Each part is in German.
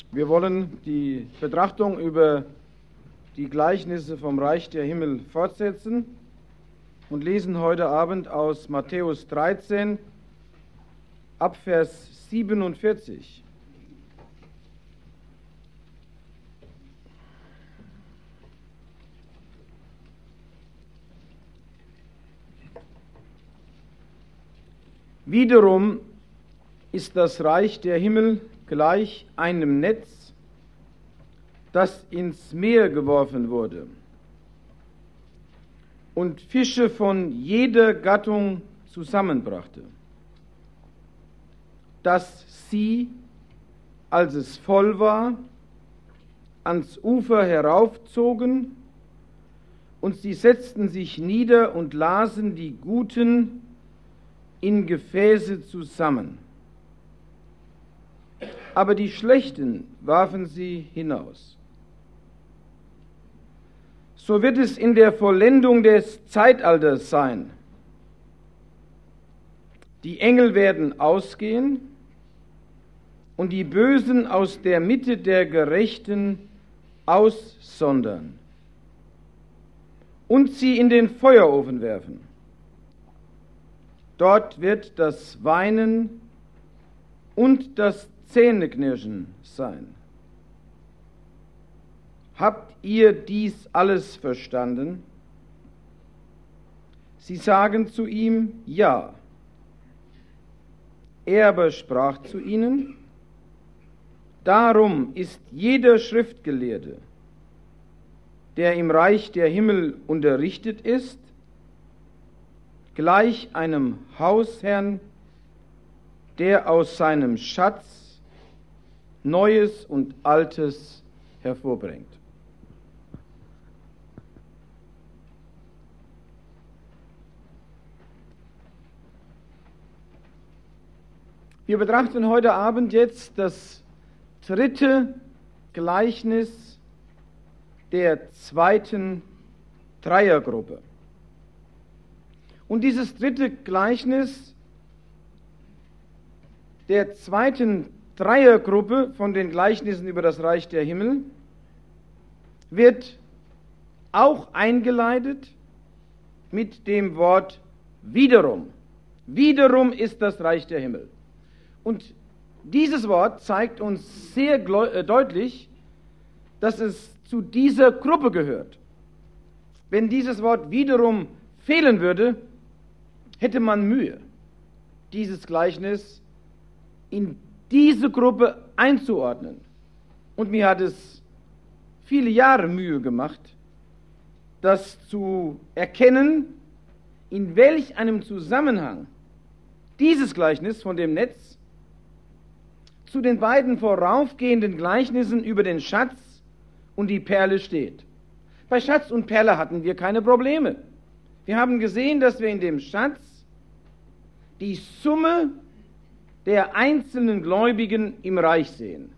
Wir wollen die Betrachtung über die Gleichnisse vom Reich der Himmel fortsetzen und lesen heute Abend aus Matthäus 13 ab Vers 47. Wiederum ist das Reich der Himmel gleich einem Netz, das ins Meer geworfen wurde und Fische von jeder Gattung zusammenbrachte, dass sie, als es voll war, ans Ufer heraufzogen, und sie setzten sich nieder und lasen die Guten in Gefäße zusammen. Aber die Schlechten warfen sie hinaus. So wird es in der Vollendung des Zeitalters sein. Die Engel werden ausgehen und die Bösen aus der Mitte der Gerechten aussondern und sie in den Feuerofen werfen. Dort wird das Weinen und das Zähneknirschen sein. Habt ihr dies alles verstanden? Sie sagen zu ihm, ja. Er aber sprach zu ihnen, darum ist jeder Schriftgelehrte, der im Reich der Himmel unterrichtet ist, gleich einem Hausherrn, der aus seinem Schatz Neues und Altes hervorbringt. Wir betrachten heute Abend jetzt das dritte Gleichnis der zweiten Dreiergruppe. Und dieses dritte Gleichnis der zweiten Dreiergruppe von den Gleichnissen über das Reich der Himmel wird auch eingeleitet mit dem Wort wiederum. Wiederum ist das Reich der Himmel. Und dieses Wort zeigt uns sehr deutlich, dass es zu dieser Gruppe gehört. Wenn dieses Wort wiederum fehlen würde, hätte man Mühe, dieses Gleichnis in diese Gruppe einzuordnen. Und mir hat es viele Jahre Mühe gemacht, das zu erkennen, in welch einem Zusammenhang dieses Gleichnis von dem Netz zu den beiden voraufgehenden Gleichnissen über den Schatz und die Perle steht. Bei Schatz und Perle hatten wir keine Probleme. Wir haben gesehen, dass wir in dem Schatz die Summe der einzelnen Gläubigen im Reich sehen.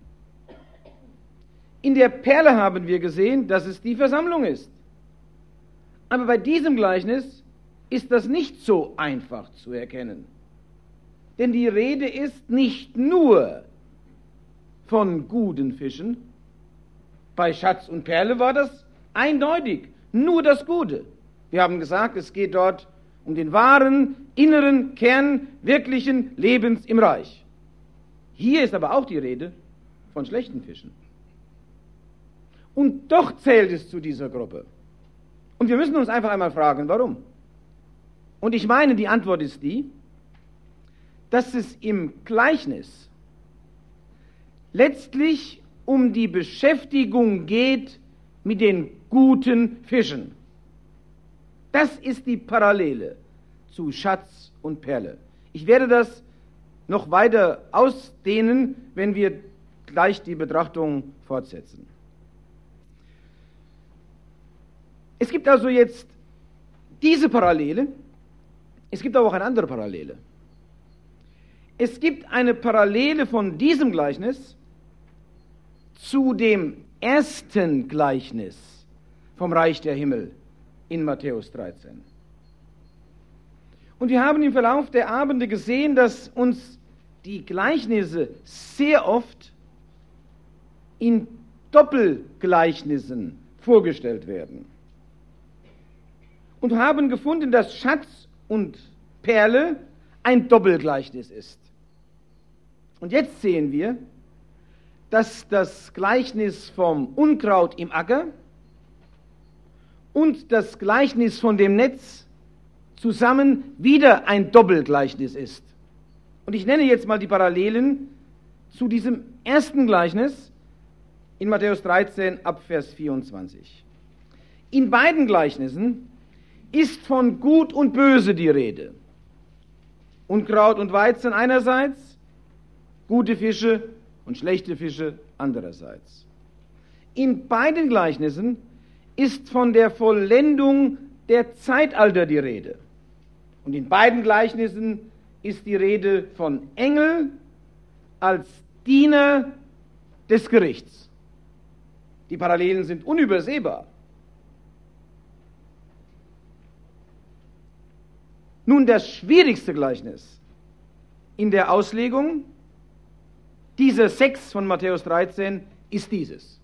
In der Perle haben wir gesehen, dass es die Versammlung ist. Aber bei diesem Gleichnis ist das nicht so einfach zu erkennen. Denn die Rede ist nicht nur von guten Fischen. Bei Schatz und Perle war das eindeutig, nur das Gute. Wir haben gesagt, es geht dort um den wahren, inneren Kern wirklichen Lebens im Reich. Hier ist aber auch die Rede von schlechten Fischen. Und doch zählt es zu dieser Gruppe. Und wir müssen uns einfach einmal fragen, warum? Und ich meine, die Antwort ist die, dass es im Gleichnis letztlich um die Beschäftigung geht mit den guten Fischen. Das ist die Parallele zu Schatz und Perle. Ich werde das noch weiter ausdehnen, wenn wir gleich die Betrachtung fortsetzen. Es gibt also jetzt diese Parallele, es gibt aber auch eine andere Parallele. Es gibt eine Parallele von diesem Gleichnis zu dem ersten Gleichnis vom Reich der Himmel in Matthäus 13. Und wir haben im Verlauf der Abende gesehen, dass uns die Gleichnisse sehr oft in Doppelgleichnissen vorgestellt werden. Und haben gefunden, dass Schatz und Perle ein Doppelgleichnis ist. Und jetzt sehen wir, dass das Gleichnis vom Unkraut im Acker und das Gleichnis von dem Netz zusammen wieder ein Doppelgleichnis ist. Und ich nenne jetzt mal die Parallelen zu diesem ersten Gleichnis in Matthäus 13 ab Vers 24. In beiden Gleichnissen ist von Gut und Böse die Rede. Unkraut und Weizen einerseits, gute Fische und schlechte Fische andererseits. In beiden Gleichnissen ist von der Vollendung der Zeitalter die Rede. Und in beiden Gleichnissen ist die Rede von Engel als Diener des Gerichts. Die Parallelen sind unübersehbar. Nun, das schwierigste Gleichnis in der Auslegung dieser 6 von Matthäus 13 ist dieses.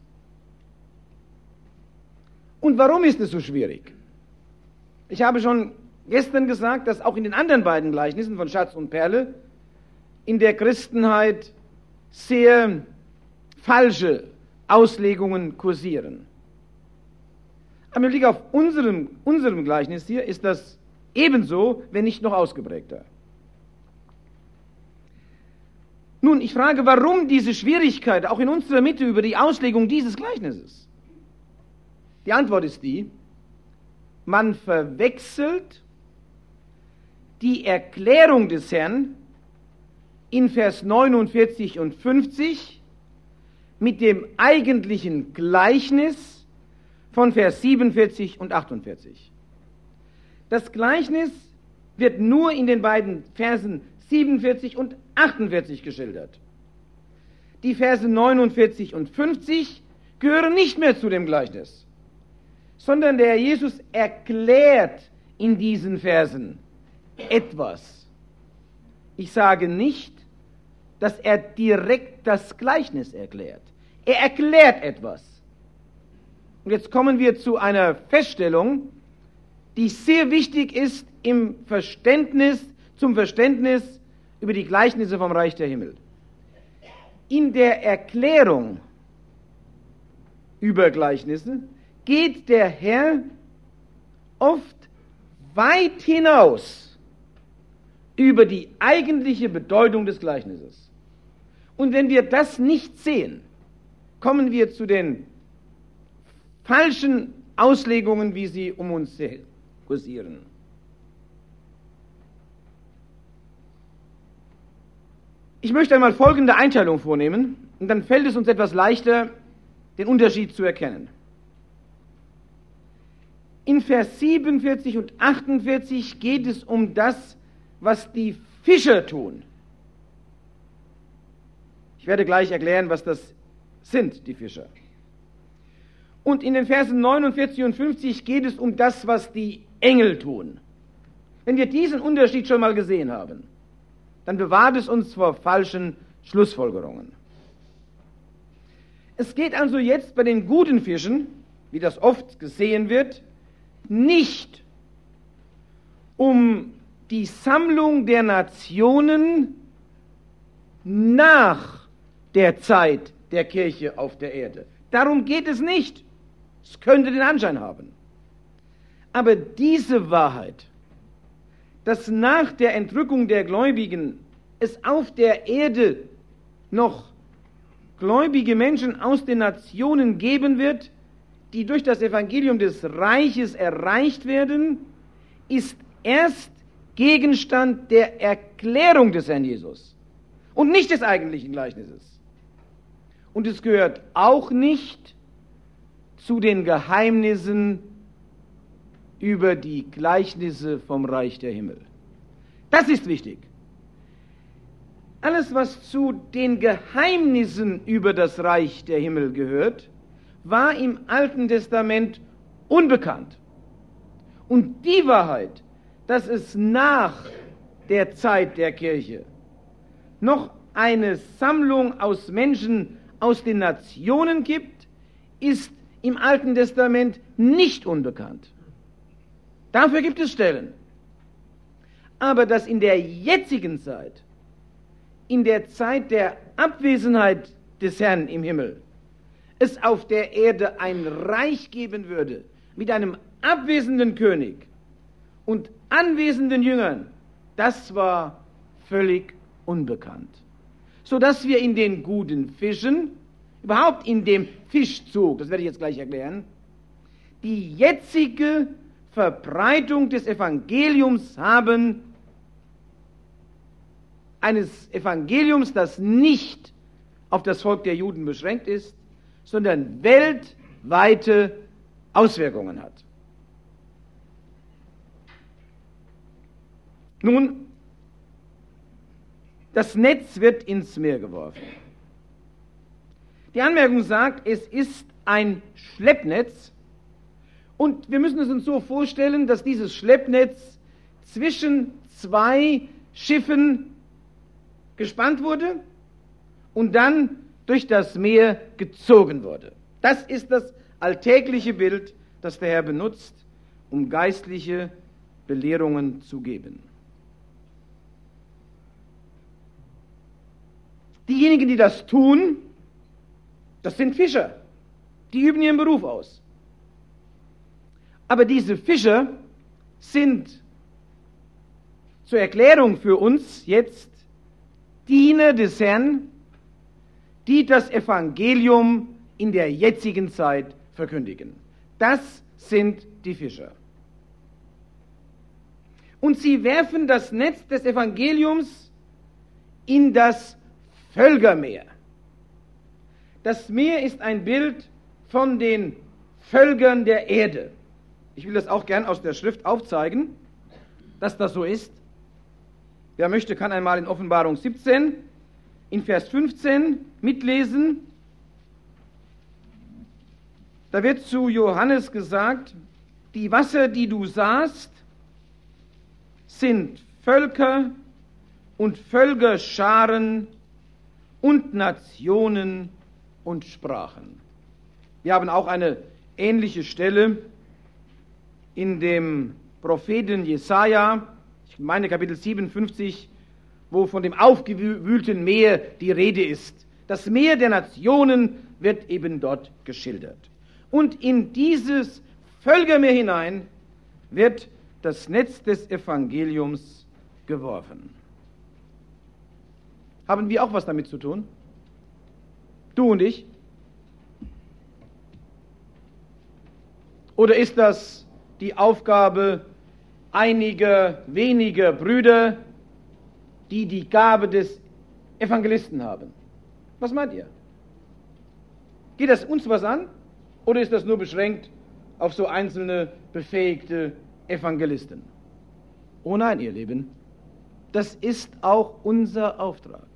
Und warum ist es so schwierig? Ich habe schon gestern gesagt, dass auch in den anderen beiden Gleichnissen von Schatz und Perle in der Christenheit sehr falsche Auslegungen kursieren. Aber mit Blick auf unserem Gleichnis hier ist das ebenso, wenn nicht noch ausgeprägter. Nun, ich frage, warum diese Schwierigkeit auch in unserer Mitte über die Auslegung dieses Gleichnisses? Die Antwort ist die: Man verwechselt die Erklärung des Herrn in Vers 49 und 50 mit dem eigentlichen Gleichnis von Vers 47 und 48. Das Gleichnis wird nur in den beiden Versen 47 und 48 geschildert. Die Verse 49 und 50 gehören nicht mehr zu dem Gleichnis, sondern der Herr Jesus erklärt in diesen Versen etwas. Ich sage nicht, dass er direkt das Gleichnis erklärt. Er erklärt etwas. Und jetzt kommen wir zu einer Feststellung, die sehr wichtig ist zum Verständnis über die Gleichnisse vom Reich der Himmel. In der Erklärung über Gleichnisse geht der Herr oft weit hinaus über die eigentliche Bedeutung des Gleichnisses. Und wenn wir das nicht sehen, kommen wir zu den falschen Auslegungen, wie sie um uns kursieren. Ich möchte einmal folgende Einteilung vornehmen, und dann fällt es uns etwas leichter, den Unterschied zu erkennen. In Vers 47 und 48 geht es um das, was die Fischer tun. Ich werde gleich erklären, was das sind, die Fischer. Und in den Versen 49 und 50 geht es um das, was die Engel tun. Wenn wir diesen Unterschied schon mal gesehen haben, dann bewahrt es uns vor falschen Schlussfolgerungen. Es geht also jetzt bei den guten Fischen, wie das oft gesehen wird, nicht um die Sammlung der Nationen nach der Zeit der Kirche auf der Erde. Darum geht es nicht. Es könnte den Anschein haben. Aber diese Wahrheit, dass nach der Entrückung der Gläubigen es auf der Erde noch gläubige Menschen aus den Nationen geben wird, die durch das Evangelium des Reiches erreicht werden, ist erst Gegenstand der Erklärung des Herrn Jesus und nicht des eigentlichen Gleichnisses. Und es gehört auch nicht zu den Geheimnissen über die Gleichnisse vom Reich der Himmel. Das ist wichtig. Alles, was zu den Geheimnissen über das Reich der Himmel gehört, war im Alten Testament unbekannt. Und die Wahrheit, dass es nach der Zeit der Kirche noch eine Sammlung aus Menschen aus den Nationen gibt, ist im Alten Testament nicht unbekannt. Dafür gibt es Stellen. Aber dass in der jetzigen Zeit, in der Zeit der Abwesenheit des Herrn im Himmel, es auf der Erde ein Reich geben würde, mit einem abwesenden König und anwesenden Jüngern, das war völlig unbekannt. Sodass wir in den guten Fischen, überhaupt in dem Fischzug, das werde ich jetzt gleich erklären, die jetzige Verbreitung des Evangeliums haben, eines Evangeliums, das nicht auf das Volk der Juden beschränkt ist, sondern weltweite Auswirkungen hat. Nun, das Netz wird ins Meer geworfen. Die Anmerkung sagt, es ist ein Schleppnetz und wir müssen es uns so vorstellen, dass dieses Schleppnetz zwischen zwei Schiffen gespannt wurde und dann durch das Meer gezogen wurde. Das ist das alltägliche Bild, das der Herr benutzt, um geistliche Belehrungen zu geben. Diejenigen, die das tun, das sind Fischer. Die üben ihren Beruf aus. Aber diese Fischer sind zur Erklärung für uns jetzt Diener des Herrn, die das Evangelium in der jetzigen Zeit verkündigen. Das sind die Fischer. Und sie werfen das Netz des Evangeliums in das Völkermeer. Das Meer ist ein Bild von den Völkern der Erde. Ich will das auch gern aus der Schrift aufzeigen, dass das so ist. Wer möchte, kann einmal in Offenbarung 17, in Vers 15 mitlesen. Da wird zu Johannes gesagt, die Wasser, die du sahst, sind Völker und Völkerscharen und Nationen und Sprachen. Wir haben auch eine ähnliche Stelle in dem Propheten Jesaja, ich meine Kapitel 57, wo von dem aufgewühlten Meer die Rede ist. Das Meer der Nationen wird eben dort geschildert. Und in dieses Völkermeer hinein wird das Netz des Evangeliums geworfen. Haben wir auch was damit zu tun? Du und ich? Oder ist das die Aufgabe einiger weniger Brüder, die die Gabe des Evangelisten haben? Was meint ihr? Geht das uns was an? Oder ist das nur beschränkt auf so einzelne befähigte Evangelisten? Oh nein, ihr Lieben, das ist auch unser Auftrag.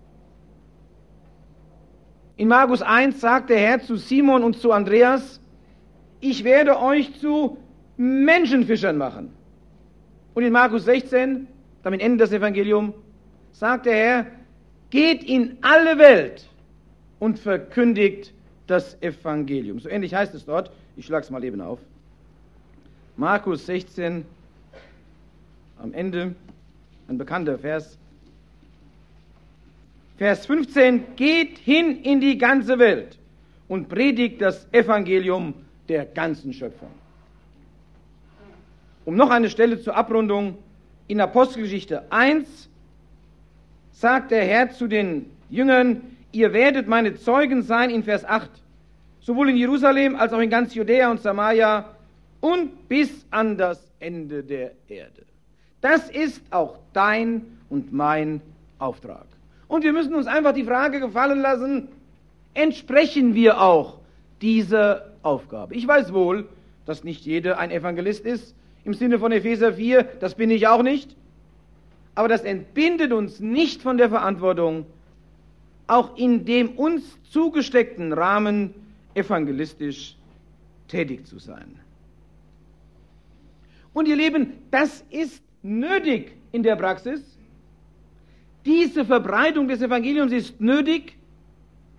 In Markus 1 sagt der Herr zu Simon und zu Andreas, ich werde euch zu Menschenfischern machen. Und in Markus 16, damit endet das Evangelium, sagt der Herr, geht in alle Welt und verkündigt das Evangelium. So ähnlich heißt es dort, ich schlage es mal eben auf. Markus 16, am Ende, ein bekannter Vers. Vers 15, geht hin in die ganze Welt und predigt das Evangelium der ganzen Schöpfung. Um noch eine Stelle zur Abrundung, in Apostelgeschichte 1 sagt der Herr zu den Jüngern, ihr werdet meine Zeugen sein in Vers 8, sowohl in Jerusalem als auch in ganz Judäa und Samaria und bis an das Ende der Erde. Das ist auch dein und mein Auftrag. Und wir müssen uns einfach die Frage gefallen lassen, entsprechen wir auch dieser Aufgabe? Ich weiß wohl, dass nicht jeder ein Evangelist ist, im Sinne von Epheser 4, das bin ich auch nicht, aber das entbindet uns nicht von der Verantwortung, auch in dem uns zugesteckten Rahmen evangelistisch tätig zu sein. Und ihr Lieben, das ist nötig in der Praxis. Diese Verbreitung des Evangeliums ist nötig,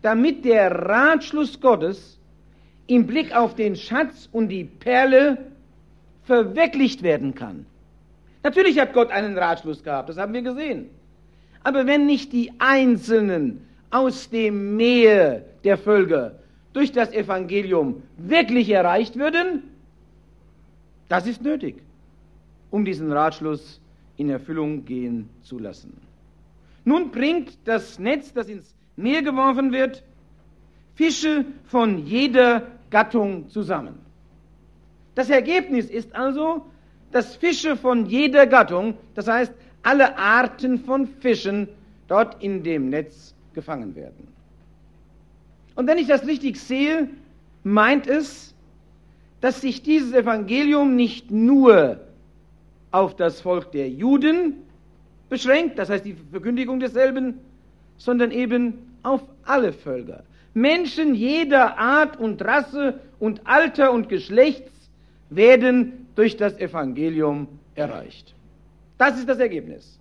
damit der Ratschluss Gottes im Blick auf den Schatz und die Perle verwirklicht werden kann. Natürlich hat Gott einen Ratschluss gehabt, das haben wir gesehen. Aber wenn nicht die Einzelnen aus dem Meer der Völker durch das Evangelium wirklich erreicht würden, das ist nötig, um diesen Ratschluss in Erfüllung gehen zu lassen. Nun bringt das Netz, das ins Meer geworfen wird, Fische von jeder Gattung zusammen. Das Ergebnis ist also, dass Fische von jeder Gattung, das heißt alle Arten von Fischen, dort in dem Netz gefangen werden. Und wenn ich das richtig sehe, meint es, dass sich dieses Evangelium nicht nur auf das Volk der Juden beschränkt, das heißt die Verkündigung desselben, sondern eben auf alle Völker. Menschen jeder Art und Rasse und Alter und Geschlechts werden durch das Evangelium erreicht. Das ist das Ergebnis.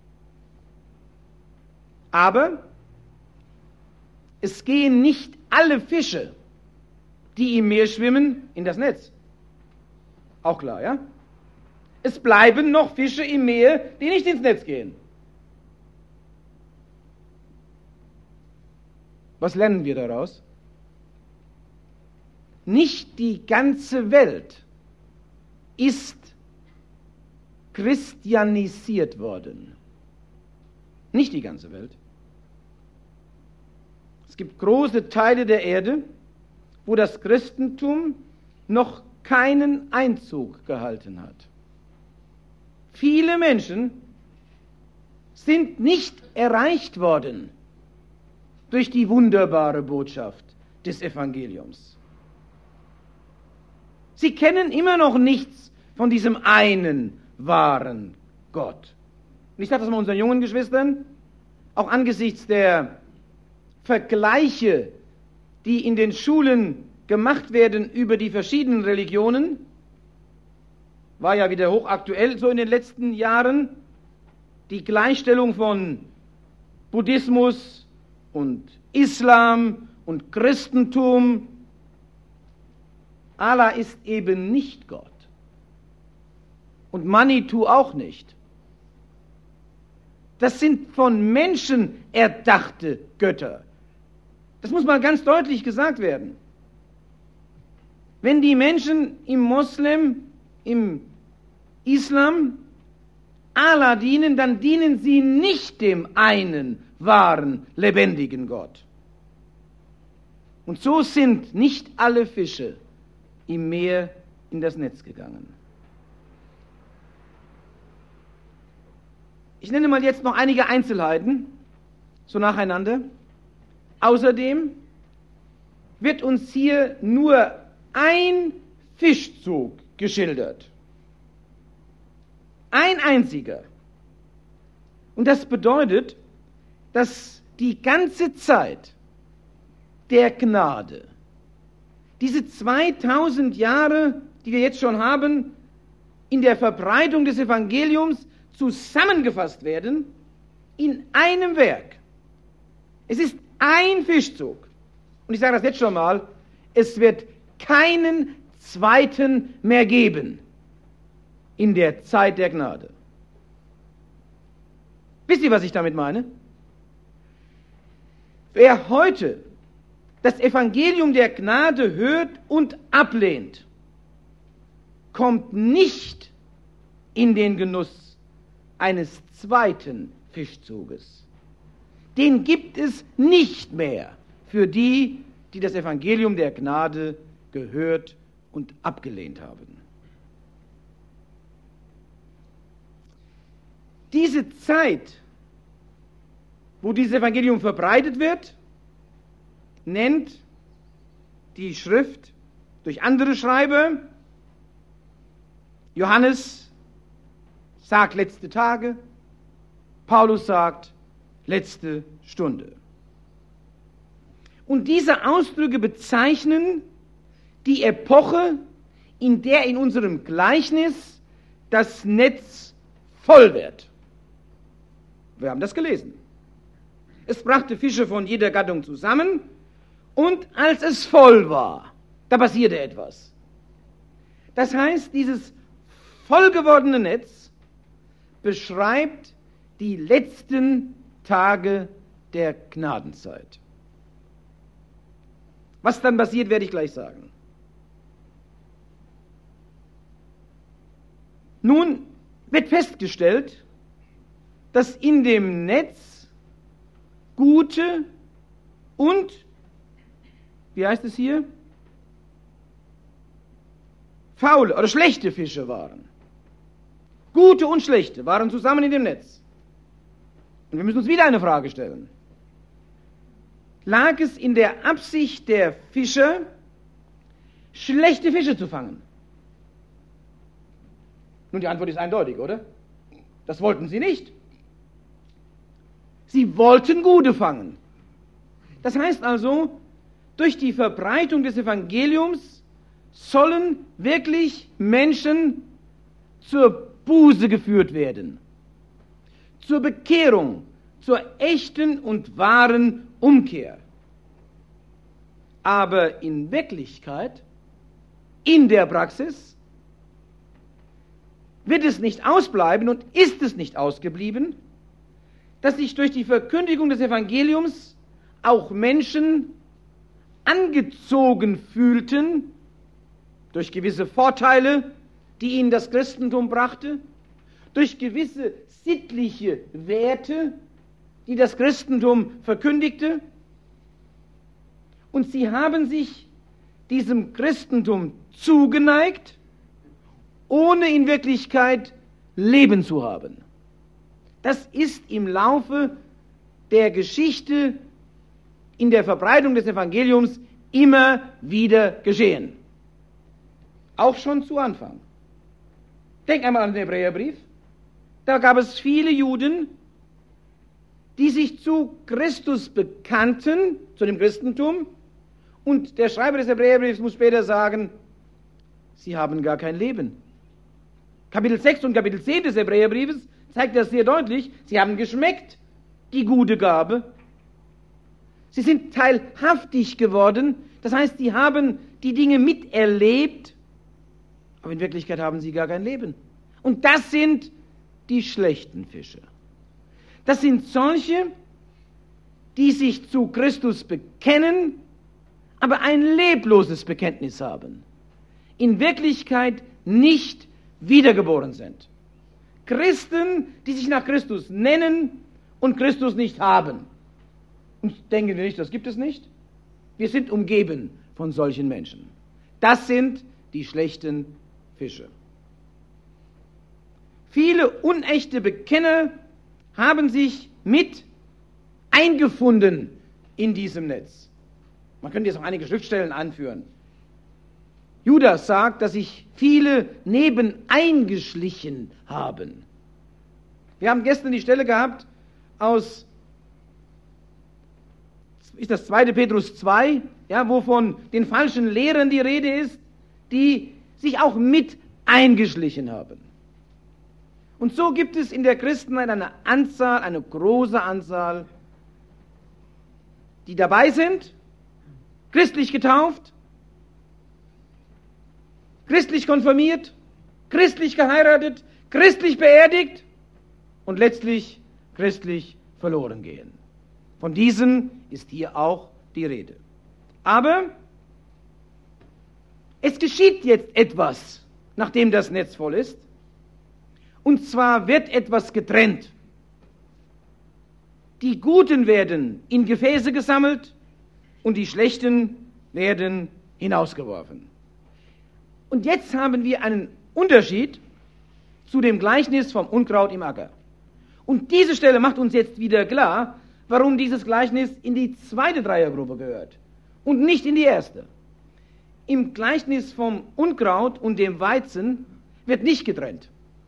Aber es gehen nicht alle Fische, die im Meer schwimmen, in das Netz. Auch klar, ja? Es bleiben noch Fische im Meer, die nicht ins Netz gehen. Was lernen wir daraus? Nicht die ganze Welt ist christianisiert worden. Nicht die ganze Welt. Es gibt große Teile der Erde, wo das Christentum noch keinen Einzug gehalten hat. Viele Menschen sind nicht erreicht worden durch die wunderbare Botschaft des Evangeliums. Sie kennen immer noch nichts von diesem einen wahren Gott. Und ich sage das mal unseren jungen Geschwistern, auch angesichts der Vergleiche, die in den Schulen gemacht werden über die verschiedenen Religionen, war ja wieder hochaktuell so in den letzten Jahren, die Gleichstellung von Buddhismus und Islam und Christentum. Allah ist eben nicht Gott. Und Manitou auch nicht. Das sind von Menschen erdachte Götter. Das muss mal ganz deutlich gesagt werden. Wenn die Menschen im Moslem, im Islam Allah dienen, dann dienen sie nicht dem einen wahren, lebendigen Gott. Und so sind nicht alle Fische im Meer in das Netz gegangen. Ich nenne mal jetzt noch einige Einzelheiten, so nacheinander. Außerdem wird uns hier nur ein Fischzug geschildert. Ein einziger. Und das bedeutet, dass die ganze Zeit der Gnade, diese 2000 Jahre, die wir jetzt schon haben, in der Verbreitung des Evangeliums zusammengefasst werden in einem Werk. Es ist ein Fischzug. Und ich sage das jetzt schon mal, es wird keinen zweiten mehr geben in der Zeit der Gnade. Wisst ihr, was ich damit meine? Wer heute das Evangelium der Gnade hört und ablehnt, kommt nicht in den Genuss eines zweiten Fischzuges. Den gibt es nicht mehr für die, die das Evangelium der Gnade gehört und abgelehnt haben. Diese Zeit, wo dieses Evangelium verbreitet wird, nennt die Schrift durch andere Schreiber. Johannes sagt letzte Tage, Paulus sagt letzte Stunde. Und diese Ausdrücke bezeichnen die Epoche, in der in unserem Gleichnis das Netz voll wird. Wir haben das gelesen. Es brachte Fische von jeder Gattung zusammen Und als es voll war, da passierte etwas. Das heißt, dieses voll gewordene Netz beschreibt die letzten Tage der Gnadenzeit. Was dann passiert, werde ich gleich sagen. Nun wird festgestellt, dass in dem Netz gute und, wie heißt es hier, faule oder schlechte Fische waren. Gute und schlechte waren zusammen in dem Netz. Und wir müssen uns wieder eine Frage stellen. Lag es in der Absicht der Fischer, schlechte Fische zu fangen? Nun, die Antwort ist eindeutig, oder? Das wollten sie nicht. Sie wollten gute fangen. Das heißt also, durch die Verbreitung des Evangeliums sollen wirklich Menschen zur Buße geführt werden, zur Bekehrung, zur echten und wahren Umkehr. Aber in Wirklichkeit, in der Praxis, wird es nicht ausbleiben und ist es nicht ausgeblieben, dass sich durch die Verkündigung des Evangeliums auch Menschen angezogen fühlten durch gewisse Vorteile, die ihnen das Christentum brachte, durch gewisse sittliche Werte, die das Christentum verkündigte, und sie haben sich diesem Christentum zugeneigt, ohne in Wirklichkeit Leben zu haben. Das ist im Laufe der Geschichte in der Verbreitung des Evangeliums immer wieder geschehen. Auch schon zu Anfang. Denk einmal an den Hebräerbrief. Da gab es viele Juden, die sich zu Christus bekannten, zu dem Christentum, und der Schreiber des Hebräerbriefs muss später sagen, sie haben gar kein Leben. Kapitel 6 und Kapitel 10 des Hebräerbriefes zeigt das sehr deutlich. Sie haben geschmeckt, die gute Gabe. Sie sind teilhaftig geworden. Das heißt, sie haben die Dinge miterlebt, aber in Wirklichkeit haben sie gar kein Leben. Und das sind die schlechten Fische. Das sind solche, die sich zu Christus bekennen, aber ein lebloses Bekenntnis haben. In Wirklichkeit nicht wiedergeboren sind. Christen, die sich nach Christus nennen und Christus nicht haben. Und denken wir nicht, das gibt es nicht? Wir sind umgeben von solchen Menschen. Das sind die schlechten Fische. Viele unechte Bekenner haben sich mit eingefunden in diesem Netz. Man könnte jetzt auch einige Schriftstellen anführen. Judas sagt, dass sich viele nebeneingeschlichen haben. Wir haben gestern die Stelle gehabt aus, ist das 2. Petrus 2, ja, wo von den falschen Lehrern die Rede ist, die sich auch mit eingeschlichen haben. Und so gibt es in der Christenheit eine Anzahl, eine große Anzahl, die dabei sind, christlich getauft, christlich konfirmiert, christlich geheiratet, christlich beerdigt und letztlich christlich verloren gehen. Von diesen ist hier auch die Rede. Aber es geschieht jetzt etwas, nachdem das Netz voll ist. Und zwar wird etwas getrennt. Die Guten werden in Gefäße gesammelt und die Schlechten werden hinausgeworfen. Und jetzt haben wir einen Unterschied zu dem Gleichnis vom Unkraut im Acker. Und diese Stelle macht uns jetzt wieder klar, warum dieses Gleichnis in die zweite Dreiergruppe gehört und nicht in die erste. Im Gleichnis vom Unkraut und dem Weizen wird nicht getrennt.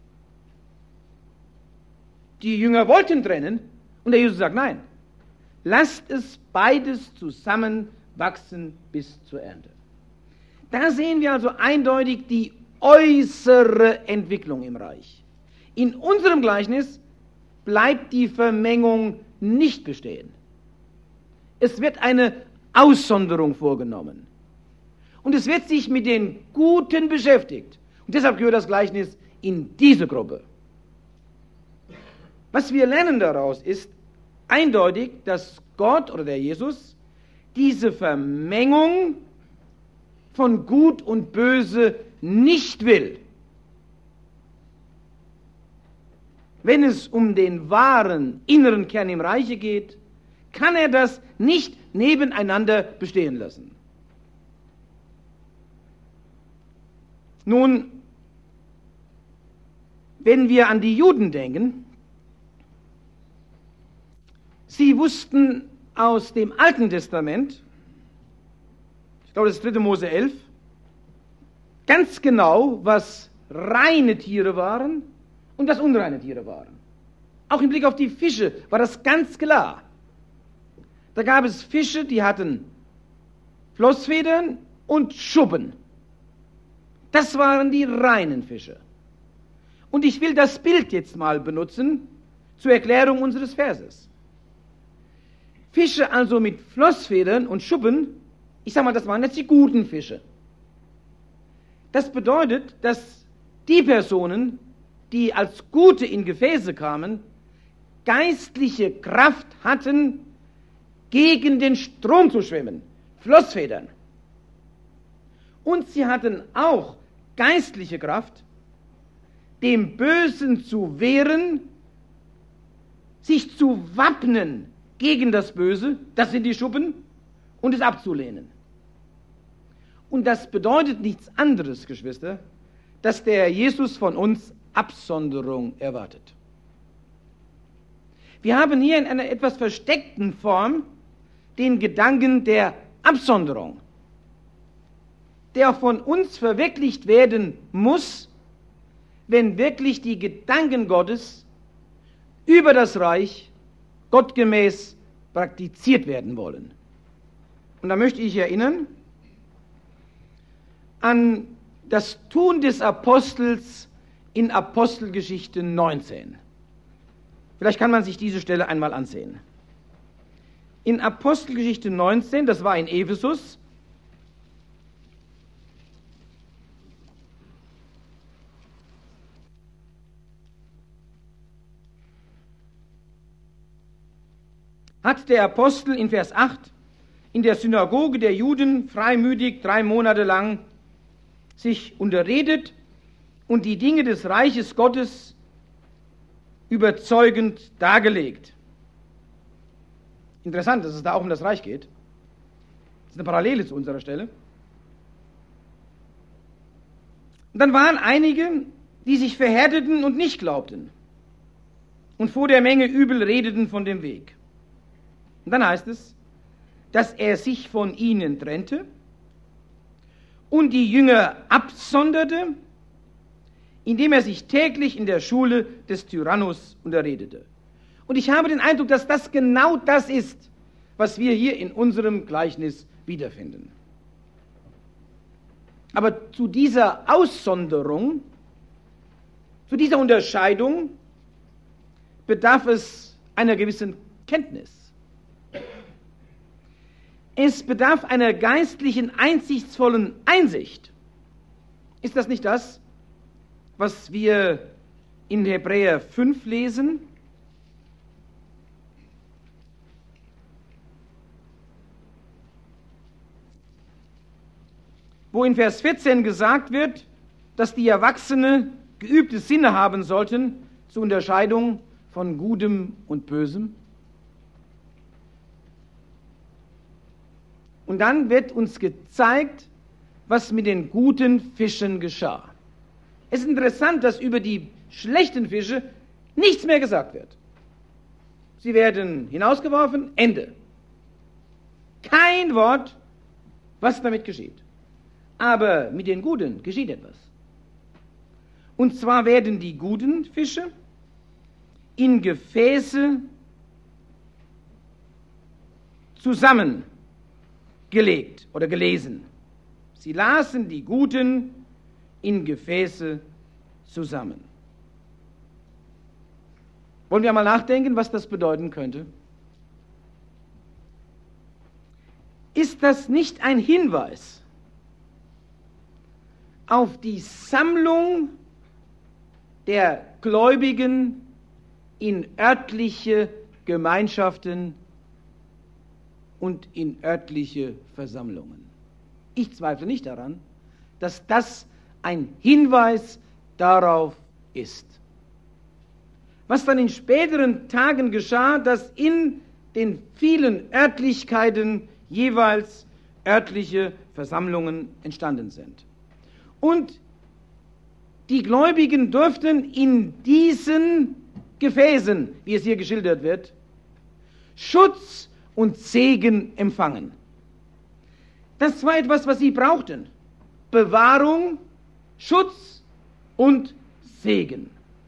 Die Jünger wollten trennen und der Jesus sagt, nein, lasst es beides zusammen wachsen bis zur Ernte. Da sehen wir also eindeutig die äußere Entwicklung im Reich. In unserem Gleichnis bleibt die Vermengung nicht bestehen. Es wird eine Aussonderung vorgenommen. Und es wird sich mit den Guten beschäftigt. Und deshalb gehört das Gleichnis in diese Gruppe. Was wir lernen daraus ist eindeutig, dass Gott oder der Jesus diese Vermengung von Gut und Böse nicht will. Wenn es um den wahren inneren Kern im Reiche geht, kann er das nicht nebeneinander bestehen lassen. Nun, wenn wir an die Juden denken, sie wussten aus dem Alten Testament, ich glaube das ist 3. Mose 11, ganz genau, was reine Tiere waren und was unreine Tiere waren. Auch im Blick auf die Fische war das ganz klar. Da gab es Fische, die hatten Flossfedern und Schuppen. Das waren die reinen Fische. Und ich will das Bild jetzt mal benutzen zur Erklärung unseres Verses. Fische also mit Flossfedern und Schuppen, ich sage mal, das waren jetzt die guten Fische. Das bedeutet, dass die Personen, die als Gute in Gefäße kamen, geistliche Kraft hatten, gegen den Strom zu schwimmen, Flossfedern. Und sie hatten auch geistliche Kraft, dem Bösen zu wehren, sich zu wappnen gegen das Böse, das sind die Schuppen, und es abzulehnen. Und das bedeutet nichts anderes, Geschwister, dass der Jesus von uns Absonderung erwartet. Wir haben hier in einer etwas versteckten Form den Gedanken der Absonderung, der von uns verwirklicht werden muss, wenn wirklich die Gedanken Gottes über das Reich gottgemäß praktiziert werden wollen. Und da möchte ich erinnern an das Tun des Apostels in Apostelgeschichte 19. Vielleicht kann man sich diese Stelle einmal ansehen. In Apostelgeschichte 19, das war in Ephesus, hat der Apostel in Vers 8 in der Synagoge der Juden freimütig 3 Monate lang sich unterredet und die Dinge des Reiches Gottes überzeugend dargelegt. Interessant, dass es da auch um das Reich geht. Das ist eine Parallele zu unserer Stelle. Und dann waren einige, die sich verhärteten und nicht glaubten und vor der Menge übel redeten von dem Weg. Und dann heißt es, dass er sich von ihnen trennte und die Jünger absonderte, indem er sich täglich in der Schule des Tyrannus unterredete. Und ich habe den Eindruck, dass das genau das ist, was wir hier in unserem Gleichnis wiederfinden. Aber zu dieser Aussonderung, zu dieser Unterscheidung bedarf es einer gewissen Kenntnis. Es bedarf einer geistlichen, einsichtsvollen Einsicht. Ist das nicht das, was wir in Hebräer 5 lesen? Wo in Vers 14 gesagt wird, dass die Erwachsene geübte Sinne haben sollten zur Unterscheidung von Gutem und Bösem. Und dann wird uns gezeigt, was mit den guten Fischen geschah. Es ist interessant, dass über die schlechten Fische nichts mehr gesagt wird. Sie werden hinausgeworfen, Ende. Kein Wort, was damit geschieht. Aber mit den Guten geschieht etwas. Und zwar werden die guten Fische in Gefäße zusammengelegt oder gelesen. Sie lasen die Guten in Gefäße zusammen. Wollen wir mal nachdenken, was das bedeuten könnte? Ist das nicht ein Hinweis auf die Sammlung der Gläubigen in örtliche Gemeinschaften und in örtliche Versammlungen? Ich zweifle nicht daran, dass das ein Hinweis darauf ist. Was dann in späteren Tagen geschah, dass in den vielen Örtlichkeiten jeweils örtliche Versammlungen entstanden sind. Und die Gläubigen durften in diesen Gefäßen, wie es hier geschildert wird, Schutz und Segen empfangen. Das war etwas, was sie brauchten. Bewahrung, Schutz und Segen.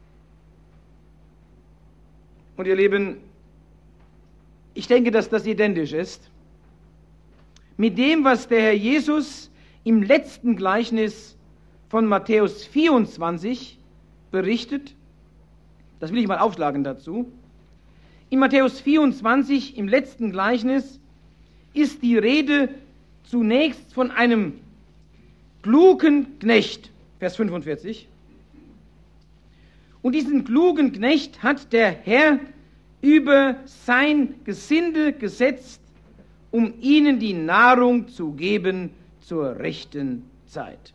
Und ihr Lieben, ich denke, dass das identisch ist mit dem, was der Herr Jesus im letzten Gleichnis von Matthäus 24 berichtet. Das will ich mal aufschlagen dazu. In Matthäus 24, im letzten Gleichnis, ist die Rede zunächst von einem klugen Knecht, Vers 45. Und diesen klugen Knecht hat der Herr über sein Gesinde gesetzt, um ihnen die Nahrung zu geben zur rechten Zeit.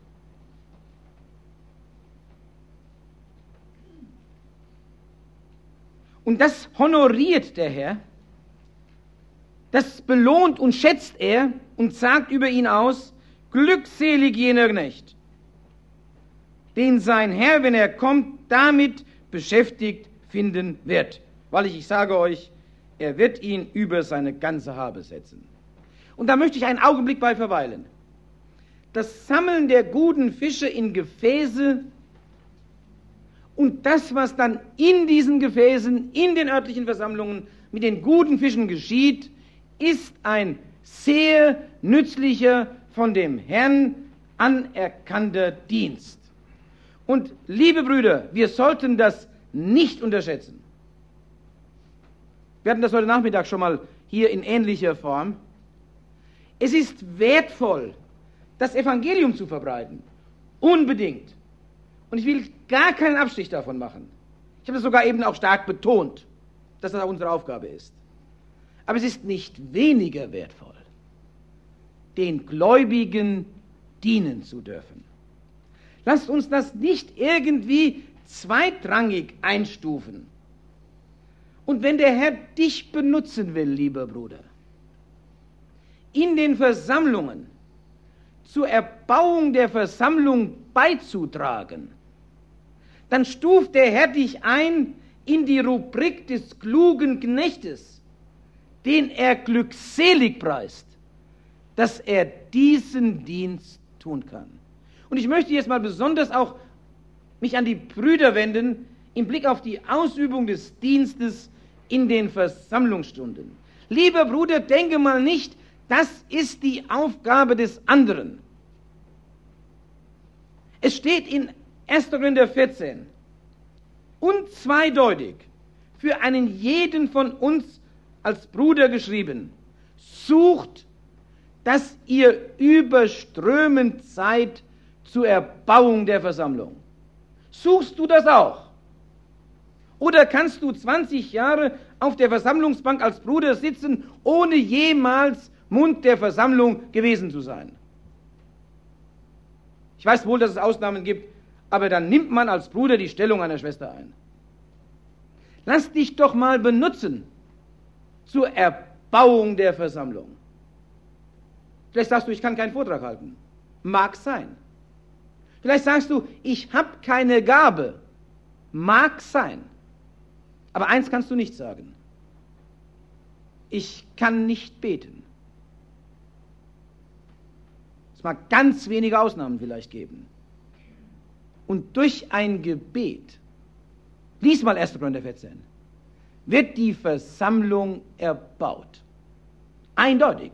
Und das honoriert der Herr, das belohnt und schätzt er und sagt über ihn aus: Glückselig jener Knecht, den sein Herr, wenn er kommt, damit beschäftigt finden wird. Weil ich sage euch, er wird ihn über seine ganze Habe setzen. Und da möchte ich einen Augenblick bei verweilen. Das Sammeln der guten Fische in Gefäße und das, was dann in diesen Gefäßen, in den örtlichen Versammlungen mit den guten Fischen geschieht, ist ein sehr nützlicher, von dem Herrn anerkannter Dienst. Und liebe Brüder, wir sollten das nicht unterschätzen. Wir hatten das heute Nachmittag schon mal hier in ähnlicher Form. Es ist wertvoll, das Evangelium zu verbreiten. Unbedingt. Und ich will gar keinen Abstrich davon machen. Ich habe das sogar eben auch stark betont, dass das auch unsere Aufgabe ist. Aber es ist nicht weniger wertvoll, den Gläubigen dienen zu dürfen. Lasst uns das nicht irgendwie zweitrangig einstufen. Und wenn der Herr dich benutzen will, lieber Bruder, in den Versammlungen zur Erbauung der Versammlung beizutragen, dann stuft der Herr dich ein in die Rubrik des klugen Knechtes, den er glückselig preist, dass er diesen Dienst tun kann. Und ich möchte jetzt mal besonders auch mich an die Brüder wenden, im Blick auf die Ausübung des Dienstes in den Versammlungsstunden. Lieber Bruder, denke mal nicht, das ist die Aufgabe des anderen. Es steht in 1. Korinther 14 und zweideutig für einen jeden von uns als Bruder geschrieben: Sucht, dass ihr überströmend seid zur Erbauung der Versammlung. Suchst du das auch? Oder kannst du 20 Jahre auf der Versammlungsbank als Bruder sitzen, ohne jemals Mund der Versammlung gewesen zu sein? Ich weiß wohl, dass es Ausnahmen gibt, aber dann nimmt man als Bruder die Stellung einer Schwester ein. Lass dich doch mal benutzen zur Erbauung der Versammlung. Vielleicht sagst du, ich kann keinen Vortrag halten. Mag sein. Vielleicht sagst du, ich habe keine Gabe. Mag sein. Aber eins kannst du nicht sagen: Ich kann nicht beten. Es mag ganz wenige Ausnahmen vielleicht geben. Und durch ein Gebet, lies mal 1. Korinther 14, wird die Versammlung erbaut. Eindeutig.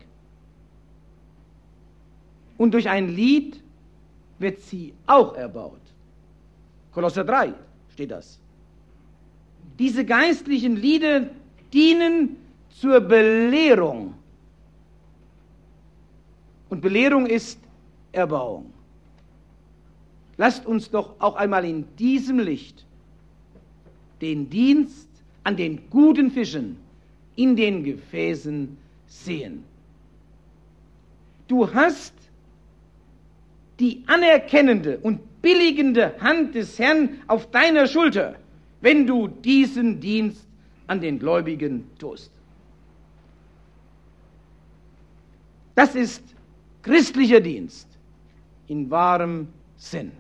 Und durch ein Lied wird sie auch erbaut. Kolosser 3 steht das. Diese geistlichen Lieder dienen zur Belehrung Und Belehrung ist Erbauung. Lasst uns doch auch einmal in diesem Licht den Dienst an den guten Fischen in den Gefäßen sehen. Du hast die anerkennende und billigende Hand des Herrn auf deiner Schulter, wenn du diesen Dienst an den Gläubigen tust. Das ist christlicher Dienst in wahrem Sinn.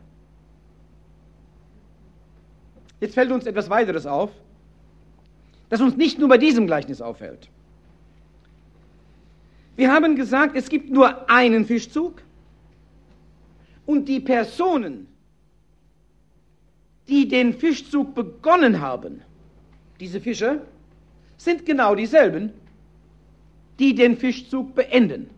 Jetzt fällt uns etwas weiteres auf, das uns nicht nur bei diesem Gleichnis auffällt. Wir haben gesagt, es gibt nur einen Fischzug und die Personen, die den Fischzug begonnen haben, diese Fischer, sind genau dieselben, die den Fischzug beenden.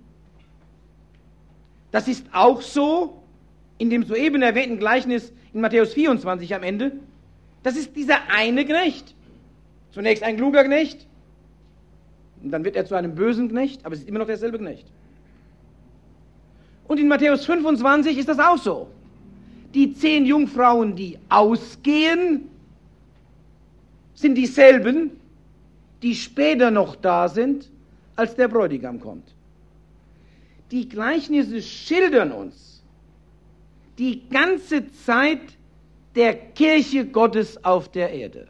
Das ist auch so in dem soeben erwähnten Gleichnis in Matthäus 24 am Ende. Das ist dieser eine Knecht. Zunächst ein kluger Knecht, und dann wird er zu einem bösen Knecht, aber es ist immer noch derselbe Knecht. Und in Matthäus 25 ist das auch so. Die 10 Jungfrauen, die ausgehen, sind dieselben, die später noch da sind, als der Bräutigam kommt. Die Gleichnisse schildern uns die ganze Zeit der Kirche Gottes auf der Erde.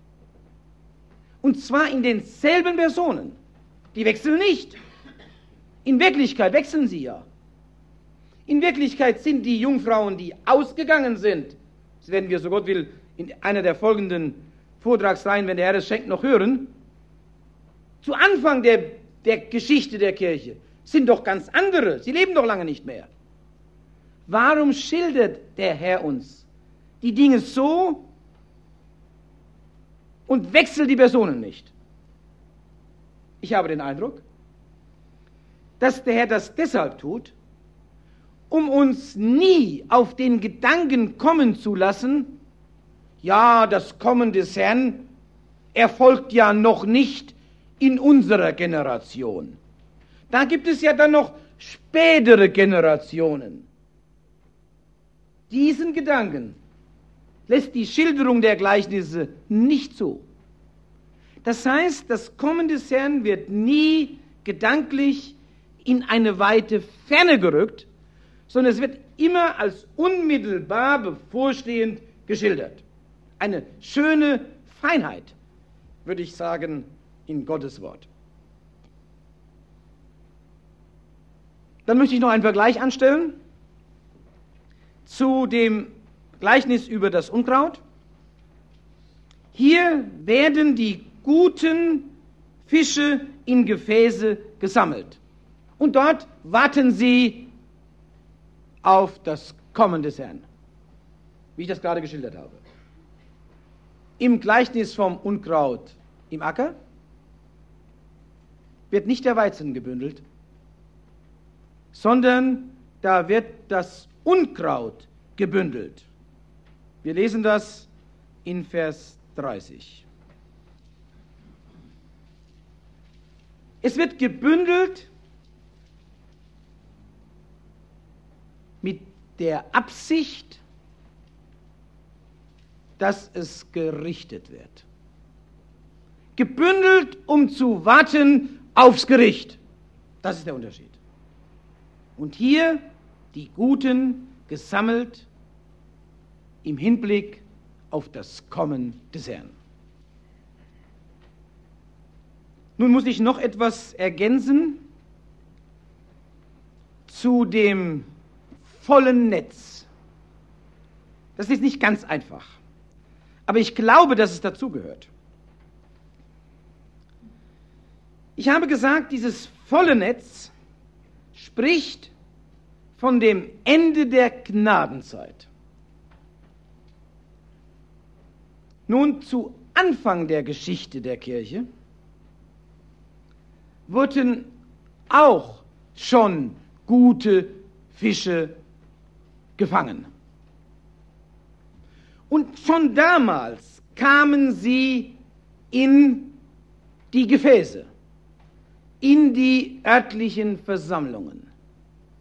Und zwar in denselben Personen. Die wechseln nicht. In Wirklichkeit wechseln sie ja. In Wirklichkeit sind die Jungfrauen, die ausgegangen sind, das werden wir, so Gott will, in einer der folgenden Vortragsreihen, wenn der Herr es schenkt, noch hören, zu Anfang der Geschichte der Kirche, sind doch ganz andere. Sie leben doch lange nicht mehr. Warum schildert der Herr uns die Dinge so und wechselt die Personen nicht? Ich habe den Eindruck, dass der Herr das deshalb tut, um uns nie auf den Gedanken kommen zu lassen, ja, das Kommen des Herrn erfolgt ja noch nicht in unserer Generation. Da gibt es ja dann noch spätere Generationen. Diesen Gedanken lässt die Schilderung der Gleichnisse nicht zu. Das heißt, das Kommen des Herrn wird nie gedanklich in eine weite Ferne gerückt, sondern es wird immer als unmittelbar bevorstehend geschildert. Eine schöne Feinheit, würde ich sagen, in Gottes Wort. Dann möchte ich noch einen Vergleich anstellen zu dem Gleichnis über das Unkraut. Hier werden die guten Fische in Gefäße gesammelt. Und dort warten sie auf das Kommen des Herrn, wie ich das gerade geschildert habe. Im Gleichnis vom Unkraut im Acker wird nicht der Weizen gebündelt, sondern da wird das Unkraut gebündelt. Wir lesen das in Vers 30. Es wird gebündelt mit der Absicht, dass es gerichtet wird. Gebündelt, um zu warten aufs Gericht. Das ist der Unterschied. Und hier die Guten gesammelt im Hinblick auf das Kommen des Herrn. Nun muss ich noch etwas ergänzen zu dem vollen Netz. Das ist nicht ganz einfach, aber ich glaube, dass es dazugehört. Ich habe gesagt, dieses volle Netz spricht von dem Ende der Gnadenzeit. Nun, zu Anfang der Geschichte der Kirche wurden auch schon gute Fische gefangen. Und schon damals kamen sie in die Gefäße, in die örtlichen Versammlungen.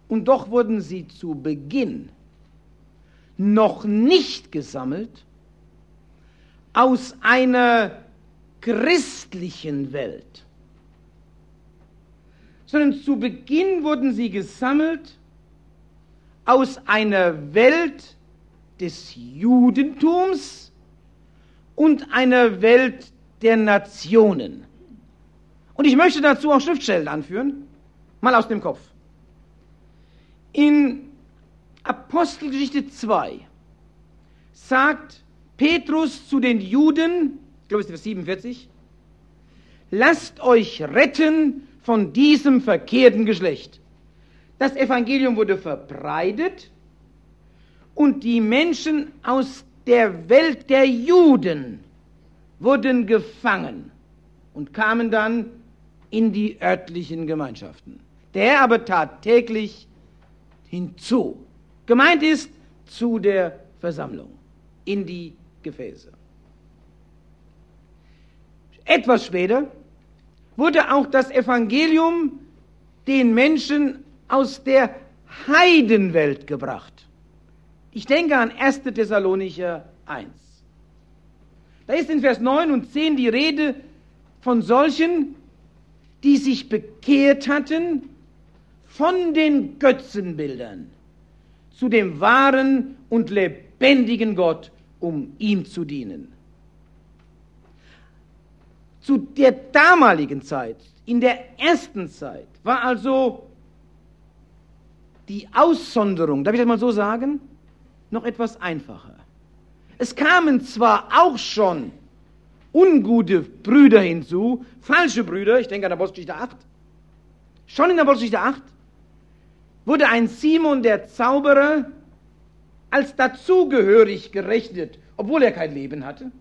Und doch wurden sie zu Beginn noch nicht gesammelt aus einer christlichen Welt, sondern zu Beginn wurden sie gesammelt aus einer Welt des Judentums und einer Welt der Nationen. Und ich möchte dazu auch Schriftstellen anführen, mal aus dem Kopf. In Apostelgeschichte 2 sagt Petrus zu den Juden, ich glaube es ist Vers 47, lasst euch retten von diesem verkehrten Geschlecht. Das Evangelium wurde verbreitet und die Menschen aus der Welt der Juden wurden gefangen und kamen dann in die örtlichen Gemeinschaften. Der Herr aber tat täglich hinzu. Gemeint ist zu der Versammlung, in die Gefäße. Etwas später wurde auch das Evangelium den Menschen aus der Heidenwelt gebracht. Ich denke an 1. Thessalonicher 1. Da ist in Vers 9 und 10 die Rede von solchen, die sich bekehrt hatten von den Götzenbildern zu dem wahren und lebendigen Gott, um ihm zu dienen. Zu der damaligen Zeit, in der ersten Zeit, war also die Aussonderung, darf ich das mal so sagen, noch etwas einfacher. Es kamen zwar auch schon ungute Brüder hinzu, falsche Brüder, ich denke an Apostelgeschichte 8, schon in Apostelgeschichte 8 wurde ein Simon der Zauberer als dazugehörig gerechnet, obwohl er kein Leben hatte.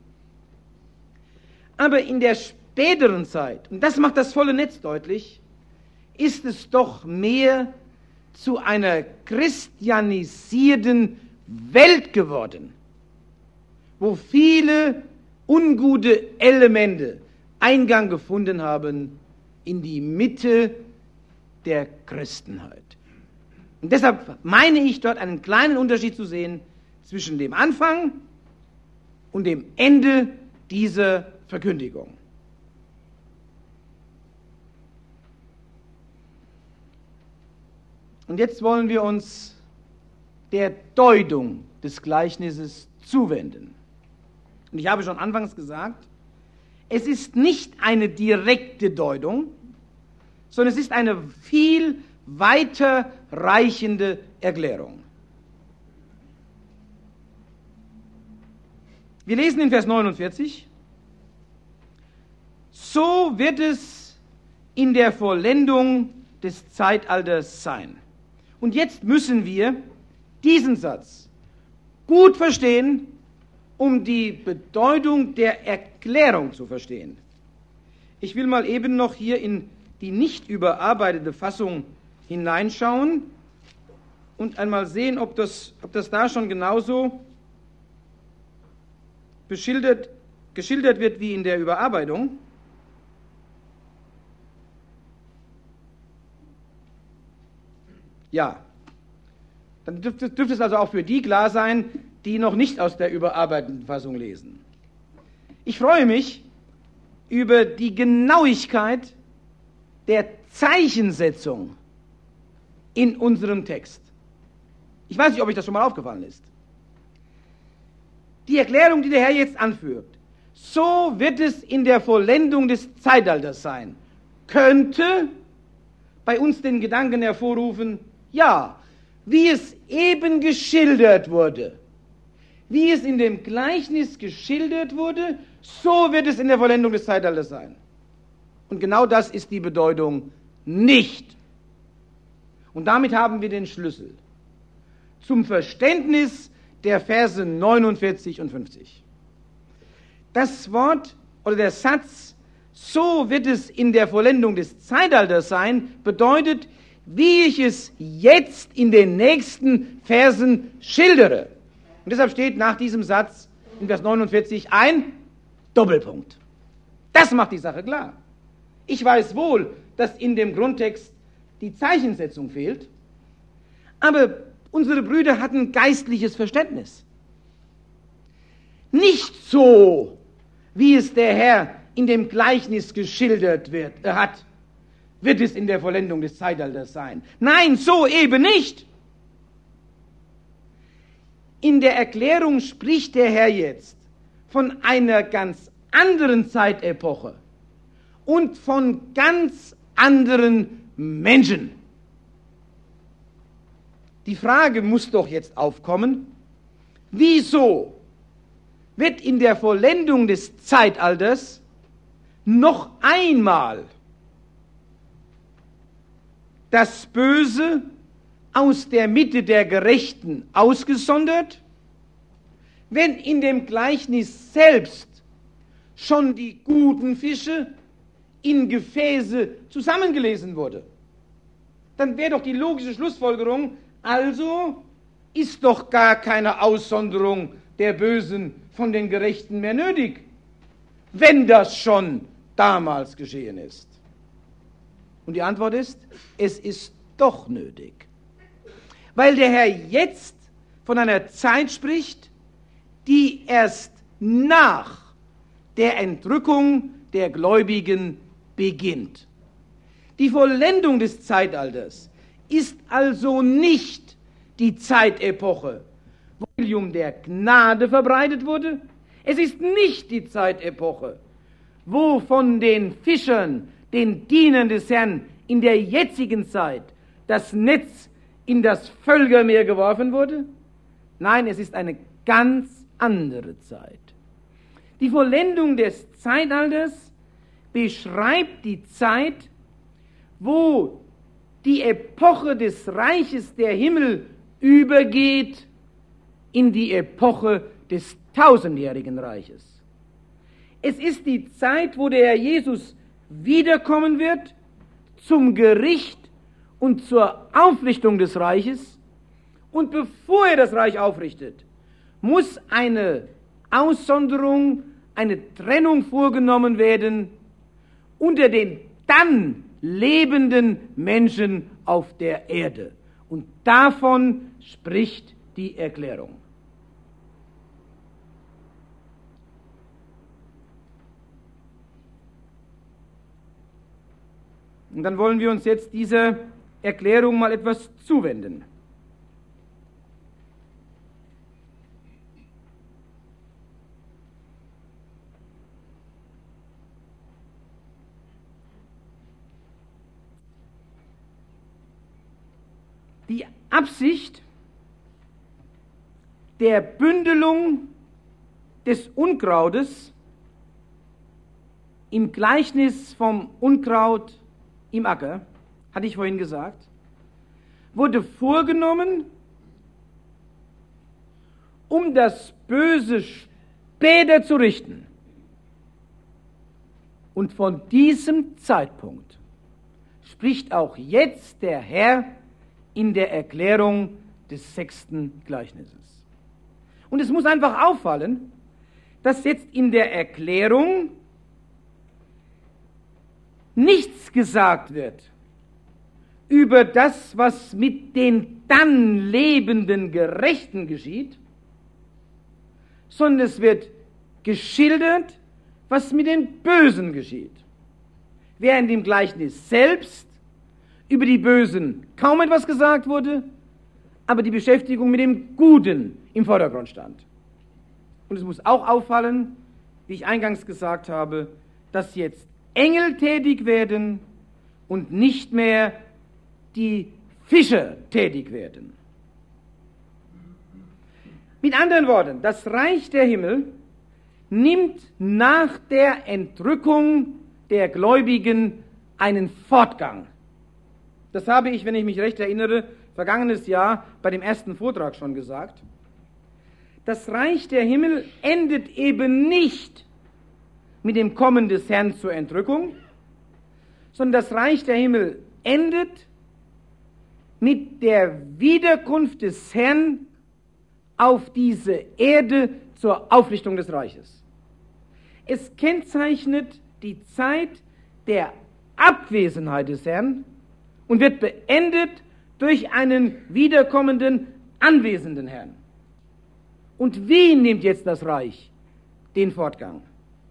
Aber in der späteren Zeit, und das macht das volle Netz deutlich, ist es doch mehr zu einer christianisierten Welt geworden, wo viele ungute Elemente Eingang gefunden haben in die Mitte der Christenheit. Und deshalb meine ich dort einen kleinen Unterschied zu sehen zwischen dem Anfang und dem Ende dieser Verkündigung. Und jetzt wollen wir uns der Deutung des Gleichnisses zuwenden. Und ich habe schon anfangs gesagt, es ist nicht eine direkte Deutung, sondern es ist eine viel weiter reichende Erklärung. Wir lesen in Vers 49, so wird es in der Vollendung des Zeitalters sein. Und jetzt müssen wir diesen Satz gut verstehen, um die Bedeutung der Erklärung zu verstehen. Ich will mal eben noch hier in die nicht überarbeitete Fassung hineinschauen und einmal sehen, ob das da schon genauso geschildert wird wie in der Überarbeitung. Ja, dann dürfte es also auch für die klar sein, die noch nicht aus der überarbeiteten Fassung lesen. Ich freue mich über die Genauigkeit der Zeichensetzung in unserem Text. Ich weiß nicht, ob euch das schon mal aufgefallen ist. Die Erklärung, die der Herr jetzt anführt, so wird es in der Vollendung des Zeitalters sein, könnte bei uns den Gedanken hervorrufen, ja, wie es eben geschildert wurde, wie es in dem Gleichnis geschildert wurde, so wird es in der Vollendung des Zeitalters sein. Und genau das ist die Bedeutung nicht. Und damit haben wir den Schlüssel zum Verständnis der Verse 49 und 50. Das Wort oder der Satz, so wird es in der Vollendung des Zeitalters sein, bedeutet, wie ich es jetzt in den nächsten Versen schildere. Und deshalb steht nach diesem Satz in Vers 49 ein Doppelpunkt. Das macht die Sache klar. Ich weiß wohl, dass in dem Grundtext die Zeichensetzung fehlt, Aber unsere Brüder hatten geistliches Verständnis. Nicht so, wie es der Herr in dem Gleichnis geschildert hat, wird es in der Vollendung des Zeitalters sein. Nein, so eben nicht. In der Erklärung spricht der Herr jetzt von einer ganz anderen Zeitepoche und von ganz anderen Menschen. Die Frage muss doch jetzt aufkommen, wieso wird in der Vollendung des Zeitalters noch einmal das Böse aus der Mitte der Gerechten ausgesondert, wenn in dem Gleichnis selbst schon die guten Fische in Gefäße zusammengelesen wurde? Dann wäre doch die logische Schlussfolgerung, also ist doch gar keine Aussonderung der Bösen von den Gerechten mehr nötig, wenn das schon damals geschehen ist. Und die Antwort ist, es ist doch nötig. Weil der Herr jetzt von einer Zeit spricht, die erst nach der Entrückung der Gläubigen beginnt. Die Vollendung des Zeitalters ist also nicht die Zeitepoche, wo das Evangelium der Gnade verbreitet wurde. Es ist nicht die Zeitepoche, wo von den Fischern, den Dienern des Herrn in der jetzigen Zeit das Netz in das Völkermeer geworfen wurde. Nein, es ist eine ganz andere Zeit. Die Vollendung des Zeitalters beschreibt die Zeit, wo die Epoche des Reiches der Himmel übergeht in die Epoche des tausendjährigen Reiches. Es ist die Zeit, wo der Herr Jesus wiederkommen wird zum Gericht und zur Aufrichtung des Reiches. Und bevor er das Reich aufrichtet, muss eine Aussonderung, eine Trennung vorgenommen werden unter den dann lebenden Menschen auf der Erde. Und davon spricht die Erklärung. Und dann wollen wir uns jetzt dieser Erklärung mal etwas zuwenden. Die Absicht der Bündelung des Unkrautes im Gleichnis vom Unkraut im Acker, hatte ich vorhin gesagt, wurde vorgenommen, um das Böse später zu richten. Und von diesem Zeitpunkt spricht auch jetzt der Herr in der Erklärung des 6. Gleichnisses. Und es muss einfach auffallen, dass jetzt in der Erklärung nichts gesagt wird über das, was mit den dann lebenden Gerechten geschieht, sondern es wird geschildert, was mit den Bösen geschieht. Während im Gleichnis selbst über die Bösen kaum etwas gesagt wurde, aber die Beschäftigung mit dem Guten im Vordergrund stand. Und es muss auch auffallen, wie ich eingangs gesagt habe, dass jetzt Engel tätig werden und nicht mehr die Fischer tätig werden. Mit anderen Worten, das Reich der Himmel nimmt nach der Entrückung der Gläubigen einen Fortgang. Das habe ich, wenn ich mich recht erinnere, vergangenes Jahr bei dem ersten Vortrag schon gesagt. Das Reich der Himmel endet eben nicht mit dem Kommen des Herrn zur Entrückung, sondern das Reich der Himmel endet mit der Wiederkunft des Herrn auf diese Erde zur Aufrichtung des Reiches. Es kennzeichnet die Zeit der Abwesenheit des Herrn und wird beendet durch einen wiederkommenden, anwesenden Herrn. Und wie nimmt jetzt das Reich den Fortgang?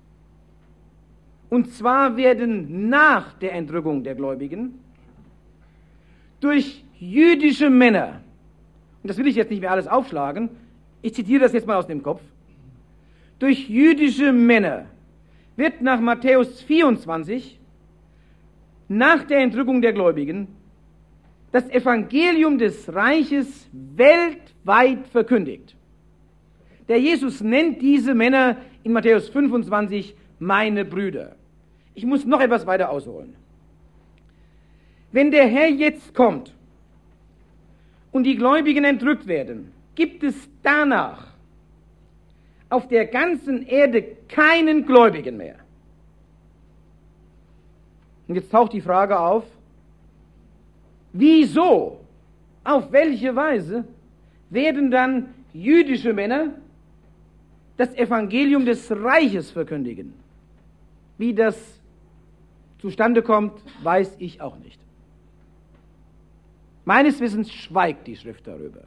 Und zwar werden nach der Entrückung der Gläubigen durch jüdische Männer, und das will ich jetzt nicht mehr alles aufschlagen, ich zitiere das jetzt mal aus dem Kopf, durch jüdische Männer wird nach Matthäus 24, nach der Entrückung der Gläubigen, das Evangelium des Reiches weltweit verkündigt. Der Jesus nennt diese Männer in Matthäus 25 meine Brüder. Ich muss noch etwas weiter ausholen. Wenn der Herr jetzt kommt und die Gläubigen entrückt werden, gibt es danach auf der ganzen Erde keinen Gläubigen mehr. Und jetzt taucht die Frage auf, wieso, auf welche Weise werden dann jüdische Männer das Evangelium des Reiches verkündigen? Wie das zustande kommt, weiß ich auch nicht. Meines Wissens schweigt die Schrift darüber.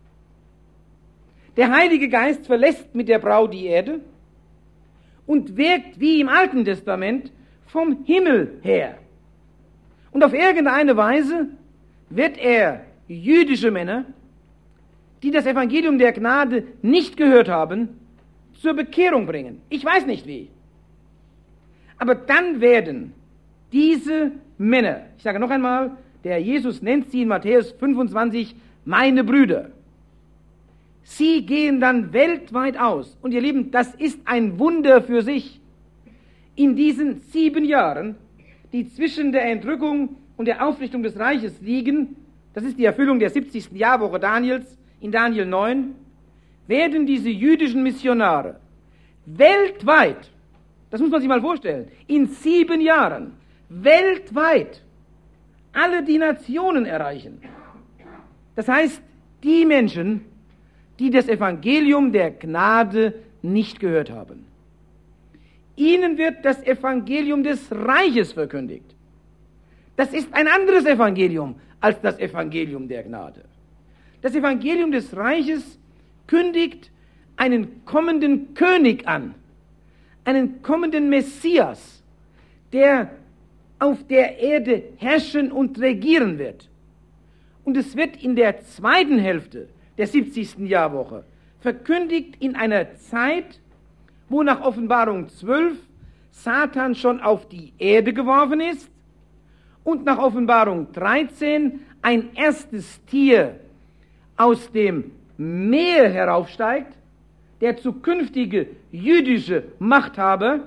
Der Heilige Geist verlässt mit der Braut die Erde und wirkt wie im Alten Testament vom Himmel her. Und auf irgendeine Weise wird er jüdische Männer, die das Evangelium der Gnade nicht gehört haben, zur Bekehrung bringen. Ich weiß nicht wie. Aber dann werden diese Männer, ich sage noch einmal, der Jesus nennt sie in Matthäus 25 meine Brüder. Sie gehen dann weltweit aus. Und ihr Lieben, das ist ein Wunder für sich. In diesen 7 Jahren, die zwischen der Entrückung und der Aufrichtung des Reiches liegen, das ist die Erfüllung der 70. Jahrwoche Daniels in Daniel 9, werden diese jüdischen Missionare weltweit, das muss man sich mal vorstellen, in 7 Jahren weltweit alle die Nationen erreichen. Das heißt, die Menschen, die das Evangelium der Gnade nicht gehört haben. Ihnen wird das Evangelium des Reiches verkündigt. Das ist ein anderes Evangelium als das Evangelium der Gnade. Das Evangelium des Reiches kündigt einen kommenden König an, einen kommenden Messias, der auf der Erde herrschen und regieren wird. Und es wird in der zweiten Hälfte der 70. Jahrwoche verkündigt in einer Zeit, wo nach Offenbarung 12 Satan schon auf die Erde geworfen ist und nach Offenbarung 13 ein erstes Tier aus dem Meer heraufsteigt, der zukünftige jüdische Machthaber,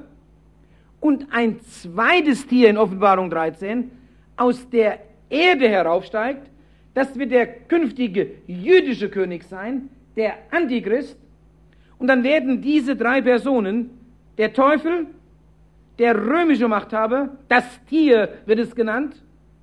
und ein zweites Tier in Offenbarung 13 aus der Erde heraufsteigt, das wird der künftige jüdische König sein, der Antichrist. Und dann werden diese 3 Personen, der Teufel, der römische Machthaber, das Tier wird es genannt,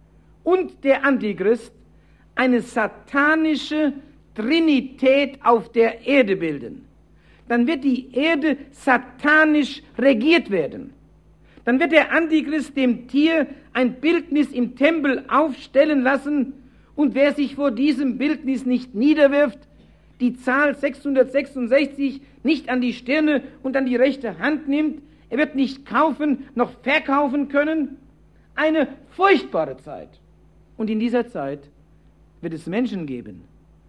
und der Antichrist, eine satanische Trinität auf der Erde bilden. Dann wird die Erde satanisch regiert werden. Dann wird der Antichrist dem Tier ein Bildnis im Tempel aufstellen lassen, und wer sich vor diesem Bildnis nicht niederwirft, die Zahl 666 nicht an die Stirne und an die rechte Hand nimmt, er wird nicht kaufen noch verkaufen können. Eine furchtbare Zeit. Und in dieser Zeit wird es Menschen geben,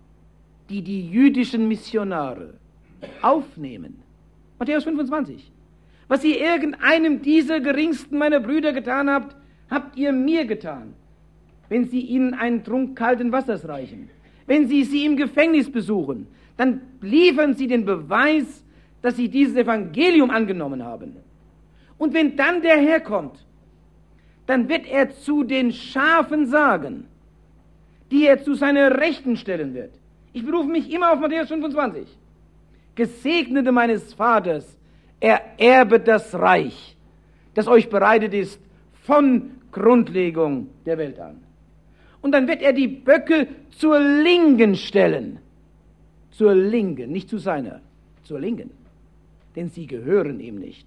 die die jüdischen Missionare aufnehmen. Matthäus 25. Was ihr irgendeinem dieser geringsten meiner Brüder getan habt, habt ihr mir getan. Wenn sie ihnen einen Trunk kalten Wassers reichen, wenn sie im Gefängnis besuchen, dann liefern sie den Beweis, dass sie dieses Evangelium angenommen haben. Und wenn dann der Herr kommt, dann wird er zu den Schafen sagen, die er zu seiner Rechten stellen wird. Ich berufe mich immer auf Matthäus 25. Gesegnete meines Vaters, ererbet das Reich, das euch bereitet ist von Grundlegung der Welt an. Und dann wird er die Böcke zur Linken stellen. Zur Linken, nicht zu seiner, zur Linken. Denn sie gehören ihm nicht.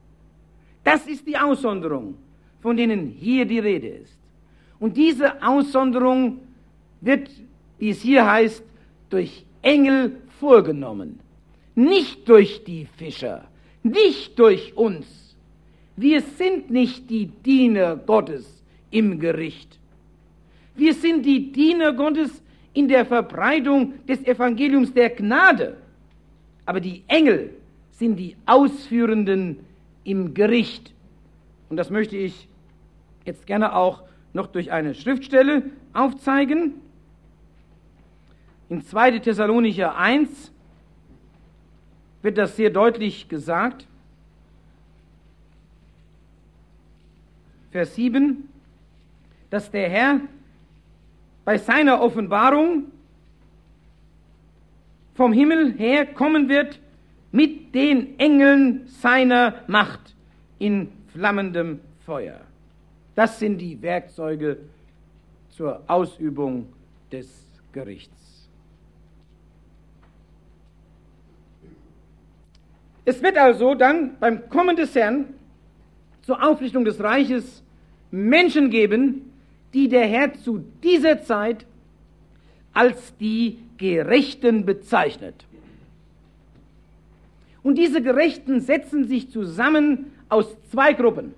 Das ist die Aussonderung, von denen hier die Rede ist. Und diese Aussonderung wird, wie es hier heißt, durch Engel vorgenommen. Nicht durch die Fischer, nicht durch uns. Wir sind nicht die Diener Gottes im Gericht. Wir sind die Diener Gottes in der Verbreitung des Evangeliums der Gnade. Aber die Engel sind die Ausführenden im Gericht. Und das möchte ich jetzt gerne auch noch durch eine Schriftstelle aufzeigen. In 2. Thessalonicher 1 wird das sehr deutlich gesagt. Vers 7, dass der Herr bei seiner Offenbarung vom Himmel her kommen wird mit den Engeln seiner Macht in flammendem Feuer. Das sind die Werkzeuge zur Ausübung des Gerichts. Es wird also dann beim Kommen des Herrn zur Aufrichtung des Reiches Menschen geben, die der Herr zu dieser Zeit als die Gerechten bezeichnet. Und diese Gerechten setzen sich zusammen aus zwei Gruppen.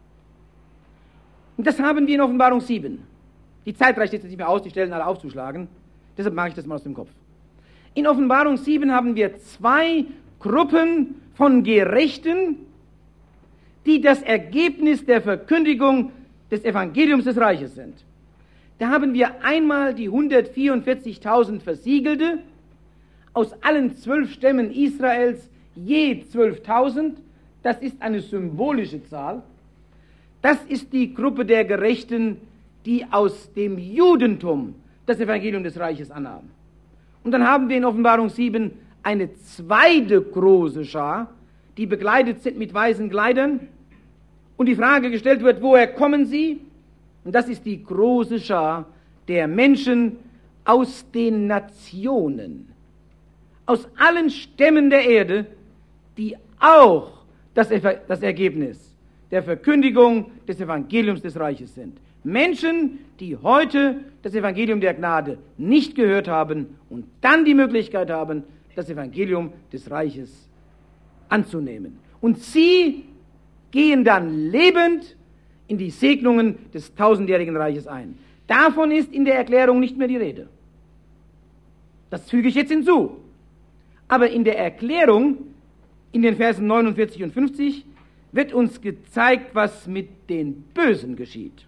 Und das haben wir in Offenbarung 7. Die Zeit reicht jetzt nicht mehr aus, die Stellen alle aufzuschlagen. Deshalb mache ich das mal aus dem Kopf. In Offenbarung 7 haben wir zwei Gruppen von Gerechten, die das Ergebnis der Verkündigung des Evangeliums des Reiches sind. Da haben wir einmal die 144.000 Versiegelte, aus allen 12 Stämmen Israels je 12.000. Das ist eine symbolische Zahl. Das ist die Gruppe der Gerechten, die aus dem Judentum das Evangelium des Reiches annahmen. Und dann haben wir in Offenbarung 7 eine zweite große Schar, die bekleidet sind mit weißen Kleidern und die Frage gestellt wird, woher kommen sie? Und das ist die große Schar der Menschen aus den Nationen, aus allen Stämmen der Erde, die auch das Ergebnis der Verkündigung des Evangeliums des Reiches sind. Menschen, die heute das Evangelium der Gnade nicht gehört haben und dann die Möglichkeit haben, das Evangelium des Reiches anzunehmen. Und sie gehen dann lebend in die Segnungen des tausendjährigen Reiches ein. Davon ist in der Erklärung nicht mehr die Rede. Das füge ich jetzt hinzu. Aber in der Erklärung, in den Versen 49 und 50, wird uns gezeigt, was mit den Bösen geschieht.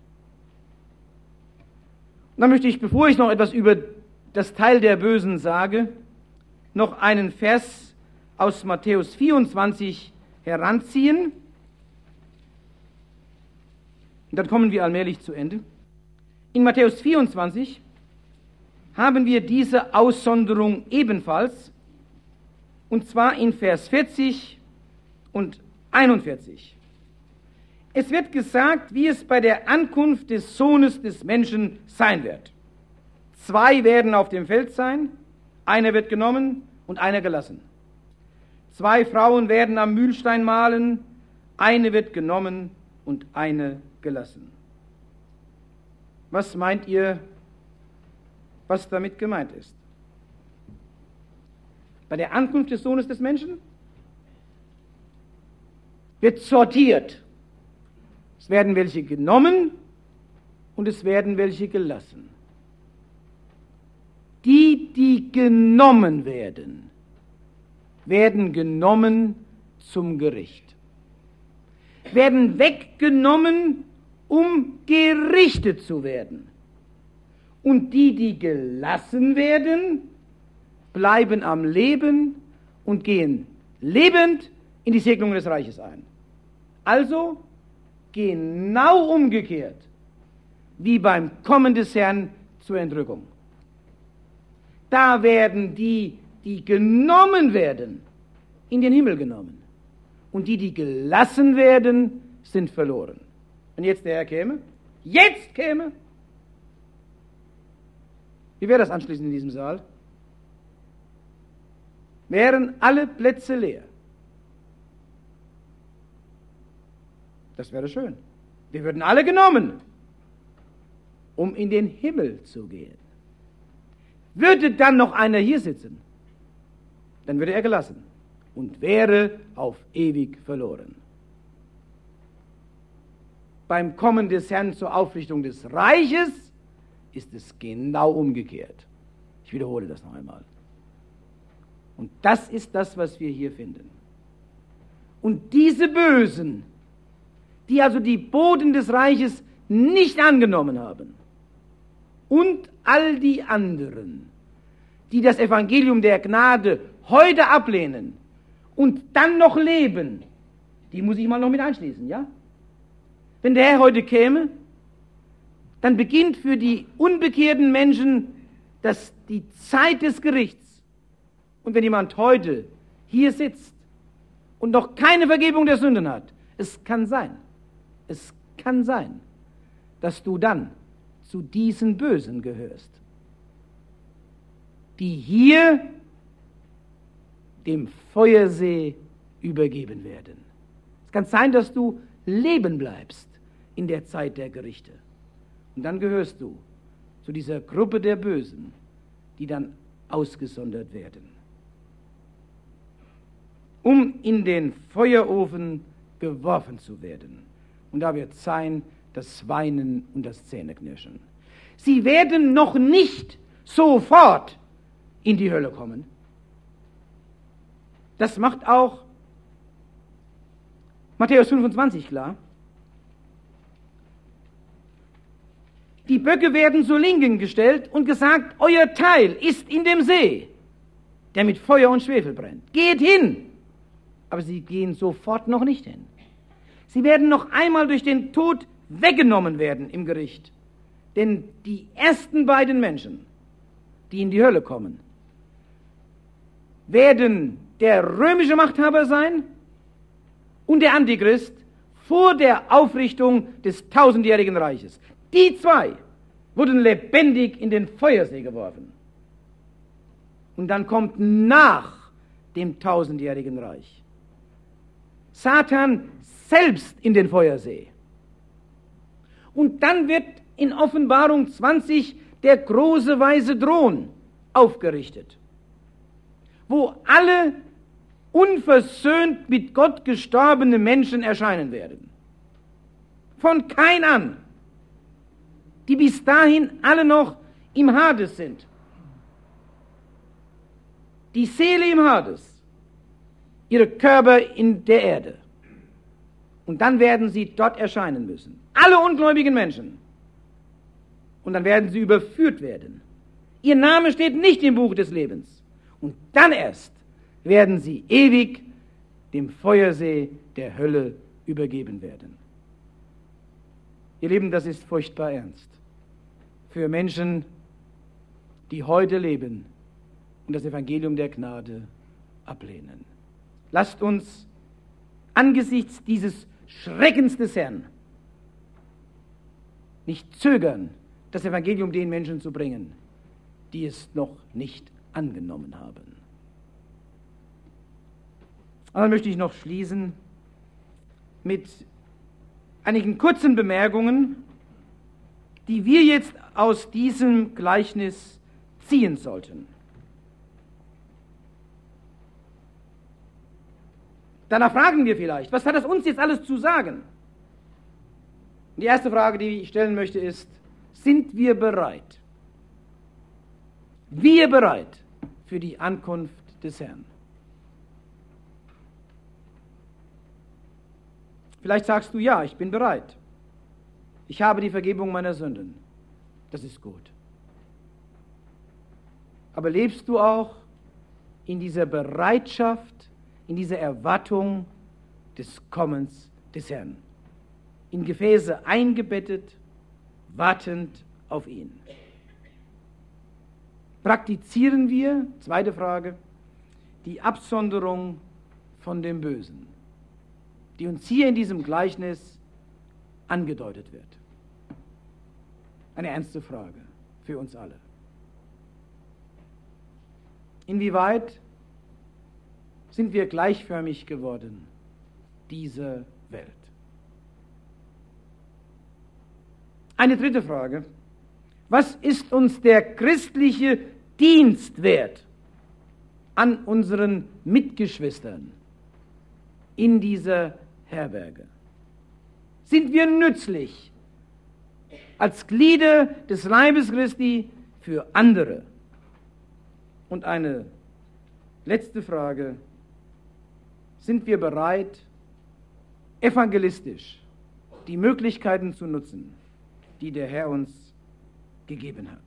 Und dann möchte ich, bevor ich noch etwas über das Teil der Bösen sage, noch einen Vers aus Matthäus 24 heranziehen. Und dann kommen wir allmählich zu Ende. In Matthäus 24 haben wir diese Aussonderung ebenfalls, und zwar in Vers 40 und 41. Es wird gesagt, wie es bei der Ankunft des Sohnes des Menschen sein wird. 2 werden auf dem Feld sein, einer wird genommen und einer gelassen. 2 Frauen werden am Mühlstein mahlen, eine wird genommen und eine gelassen. Was meint ihr, was damit gemeint ist? Bei der Ankunft des Sohnes des Menschen wird sortiert. Es werden welche genommen und es werden welche gelassen. Die genommen werden, werden genommen zum Gericht. Werden weggenommen, um gerichtet zu werden. Und die gelassen werden, bleiben am Leben und gehen lebend in die Segnung des Reiches ein. Also genau umgekehrt wie beim Kommen des Herrn zur Entrückung. Da werden die genommen werden, in den Himmel genommen. Und die gelassen werden, sind verloren. Wenn jetzt der Herr käme, wie wäre das anschließend in diesem Saal? Wären alle Plätze leer. Das wäre schön. Wir würden alle genommen. um in den Himmel zu gehen. Würde dann noch einer hier sitzen, dann würde er gelassen und wäre auf ewig verloren. Beim Kommen des Herrn zur Aufrichtung des Reiches ist es genau umgekehrt. Ich wiederhole das noch einmal. Und das ist das, was wir hier finden. Und diese Bösen, die also die Boten des Reiches nicht angenommen haben, und all die anderen, die das Evangelium der Gnade heute ablehnen und dann noch leben, die muss ich mal noch mit einschließen, ja? Wenn der Herr heute käme, dann beginnt für die unbekehrten Menschen die Zeit des Gerichts. Und wenn jemand heute hier sitzt und noch keine Vergebung der Sünden hat, es kann sein, dass du dann zu diesen Bösen gehörst, die hier dem Feuersee übergeben werden. Es kann sein, dass du leben bleibst in der Zeit der Gerichte. Und dann gehörst du zu dieser Gruppe der Bösen, die dann ausgesondert werden, um in den Feuerofen geworfen zu werden. Und da wird sein das Weinen und das Zähneknirschen. Sie werden noch nicht sofort in die Hölle kommen. Das macht auch Matthäus 25 klar. Die Böcke werden zur Linken gestellt und gesagt, euer Teil ist in dem See, der mit Feuer und Schwefel brennt. Geht hin! Aber sie gehen sofort noch nicht hin. Sie werden noch einmal durch den Tod weggenommen werden im Gericht. Denn die ersten beiden Menschen, die in die Hölle kommen, werden der römische Machthaber sein und der Antichrist vor der Aufrichtung des tausendjährigen Reiches. Die zwei wurden lebendig in den Feuersee geworfen. Und dann kommt nach dem tausendjährigen Reich Satan selbst in den Feuersee. Und dann wird in Offenbarung 20 der große weiße Thron aufgerichtet, wo alle unversöhnt mit Gott gestorbene Menschen erscheinen werden. Von Kain an, die bis dahin alle noch im Hades sind. Die Seele im Hades, ihre Körper in der Erde. Und dann werden sie dort erscheinen müssen. Alle ungläubigen Menschen. Und dann werden sie überführt werden. Ihr Name steht nicht im Buch des Lebens. Und dann erst werden sie ewig dem Feuersee der Hölle übergeben werden. Ihr Lieben, das ist furchtbar ernst. Für Menschen, die heute leben und das Evangelium der Gnade ablehnen. Lasst uns angesichts dieses Schreckens des Herrn nicht zögern, das Evangelium den Menschen zu bringen, die es noch nicht angenommen haben. Und dann möchte ich noch schließen mit einigen kurzen Bemerkungen, die wir jetzt aus diesem Gleichnis ziehen sollten. Danach fragen wir vielleicht, was hat das uns jetzt alles zu sagen? Die erste Frage, die ich stellen möchte, ist, sind wir bereit? Wir bereit für die Ankunft des Herrn? Vielleicht sagst du, ja, ich bin bereit. Ich habe die Vergebung meiner Sünden. Das ist gut. Aber lebst du auch in dieser Bereitschaft, in dieser Erwartung des Kommens des Herrn? In Gefäße eingebettet, wartend auf ihn. Praktizieren wir, zweite Frage, die Absonderung von dem Bösen, die uns hier in diesem Gleichnis angedeutet wird. Eine ernste Frage für uns alle. Inwieweit sind wir gleichförmig geworden dieser Welt? Eine dritte Frage. Was ist uns der christliche Dienst wert an unseren Mitgeschwistern in dieser Herberge? Sind wir nützlich als Glieder des Leibes Christi für andere? Und eine letzte Frage: Sind wir bereit, evangelistisch die Möglichkeiten zu nutzen, die der Herr uns gegeben hat?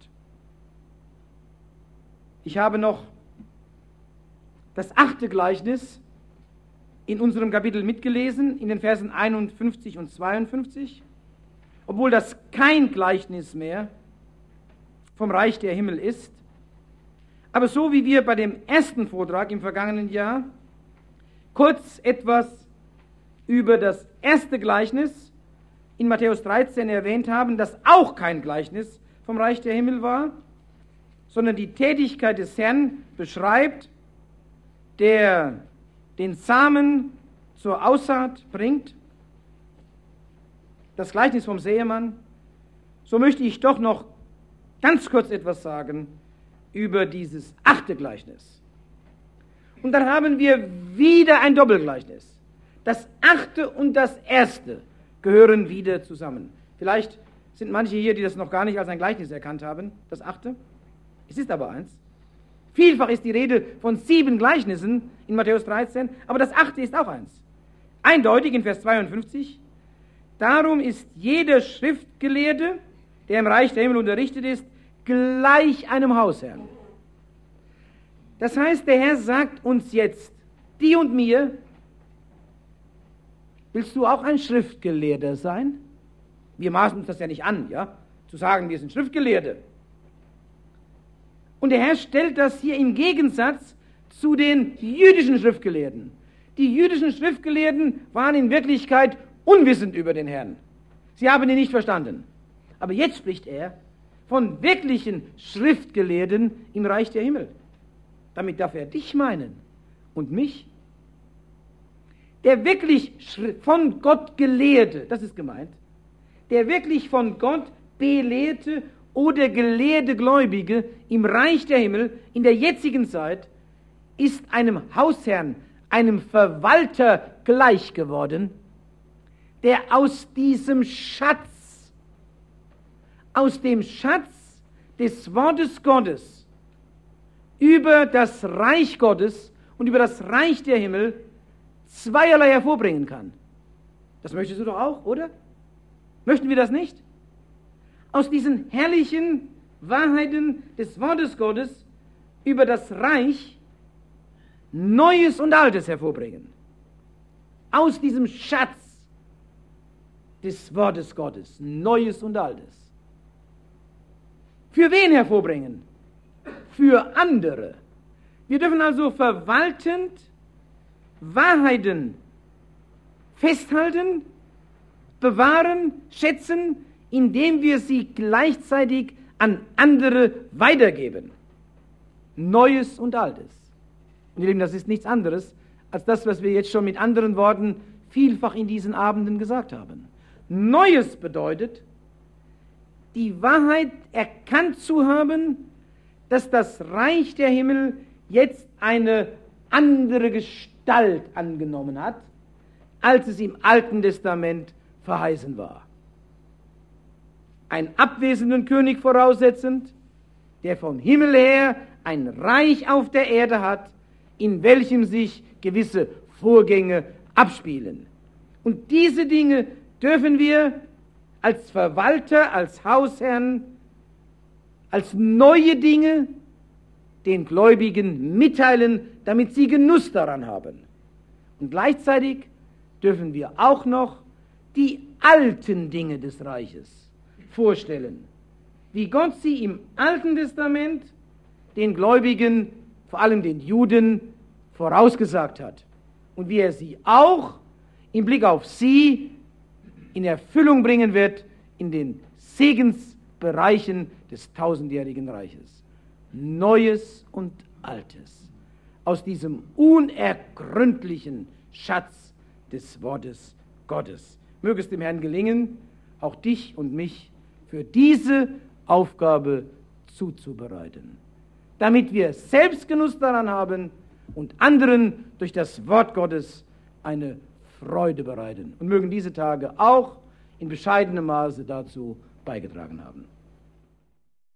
Ich habe noch das 8. Gleichnis in unserem Kapitel mitgelesen, in den Versen 51 und 52, obwohl das kein Gleichnis mehr vom Reich der Himmel ist. Aber so wie wir bei dem ersten Vortrag im vergangenen Jahr kurz etwas über das erste Gleichnis in Matthäus 13 erwähnt haben, das auch kein Gleichnis vom Reich der Himmel war, sondern die Tätigkeit des Herrn beschreibt, der den Samen zur Aussaat bringt, das Gleichnis vom Säemann, so möchte ich doch noch ganz kurz etwas sagen über dieses 8. Gleichnis. Und dann haben wir wieder ein Doppelgleichnis. Das 8. und das 1. gehören wieder zusammen. Vielleicht sind manche hier, die das noch gar nicht als ein Gleichnis erkannt haben, das 8. Es ist aber eins. Vielfach ist die Rede von 7 Gleichnissen in Matthäus 13, aber das 8. ist auch eins. Eindeutig in Vers 52. Darum ist jeder Schriftgelehrte, der im Reich der Himmel unterrichtet ist, gleich einem Hausherrn. Das heißt, der Herr sagt uns jetzt, dir und mir: Willst du auch ein Schriftgelehrter sein? Wir maßen uns das ja nicht an, ja, zu sagen, wir sind Schriftgelehrte. Und der Herr stellt das hier im Gegensatz zu den jüdischen Schriftgelehrten. Die jüdischen Schriftgelehrten waren in Wirklichkeit unwissend über den Herrn. Sie haben ihn nicht verstanden. Aber jetzt spricht er von wirklichen Schriftgelehrten im Reich der Himmel. Damit darf er dich meinen und mich. Der wirklich von Gott Gelehrte, das ist gemeint, der wirklich von Gott belehrte oder gelehrte Gläubige im Reich der Himmel in der jetzigen Zeit ist einem Hausherrn, einem Verwalter gleich geworden, der aus diesem Schatz, aus dem Schatz des Wortes Gottes über das Reich Gottes und über das Reich der Himmel zweierlei hervorbringen kann. Das möchtest du doch auch, oder? Möchten wir das nicht? Aus diesen herrlichen Wahrheiten des Wortes Gottes über das Reich Neues und Altes hervorbringen. Aus diesem Schatz des Wortes Gottes, Neues und Altes. Für wen hervorbringen? Für andere. Wir dürfen also verwaltend Wahrheiten festhalten, bewahren, schätzen, indem wir sie gleichzeitig an andere weitergeben. Neues und Altes. Und ihr Lieben, das ist nichts anderes als das, was wir jetzt schon mit anderen Worten vielfach in diesen Abenden gesagt haben. Neues bedeutet, die Wahrheit erkannt zu haben, dass das Reich der Himmel jetzt eine andere Gestalt angenommen hat, als es im Alten Testament verheißen war. Einen abwesenden König voraussetzend, der vom Himmel her ein Reich auf der Erde hat, in welchem sich gewisse Vorgänge abspielen. Und diese Dinge dürfen wir als Verwalter, als Hausherren, als neue Dinge den Gläubigen mitteilen, damit sie Genuss daran haben. Und gleichzeitig dürfen wir auch noch die alten Dinge des Reiches vorstellen, wie Gott sie im Alten Testament den Gläubigen, vor allem den Juden, vorausgesagt hat und wie er sie auch im Blick auf sie in Erfüllung bringen wird in den Segensbereichen des tausendjährigen Reiches. Neues und Altes aus diesem unergründlichen Schatz des Wortes Gottes. Möge es dem Herrn gelingen, auch dich und mich für diese Aufgabe zuzubereiten, damit wir Selbstgenuss daran haben und anderen durch das Wort Gottes eine Freude bereiten. Und mögen diese Tage auch in bescheidenem Maße dazu beigetragen haben.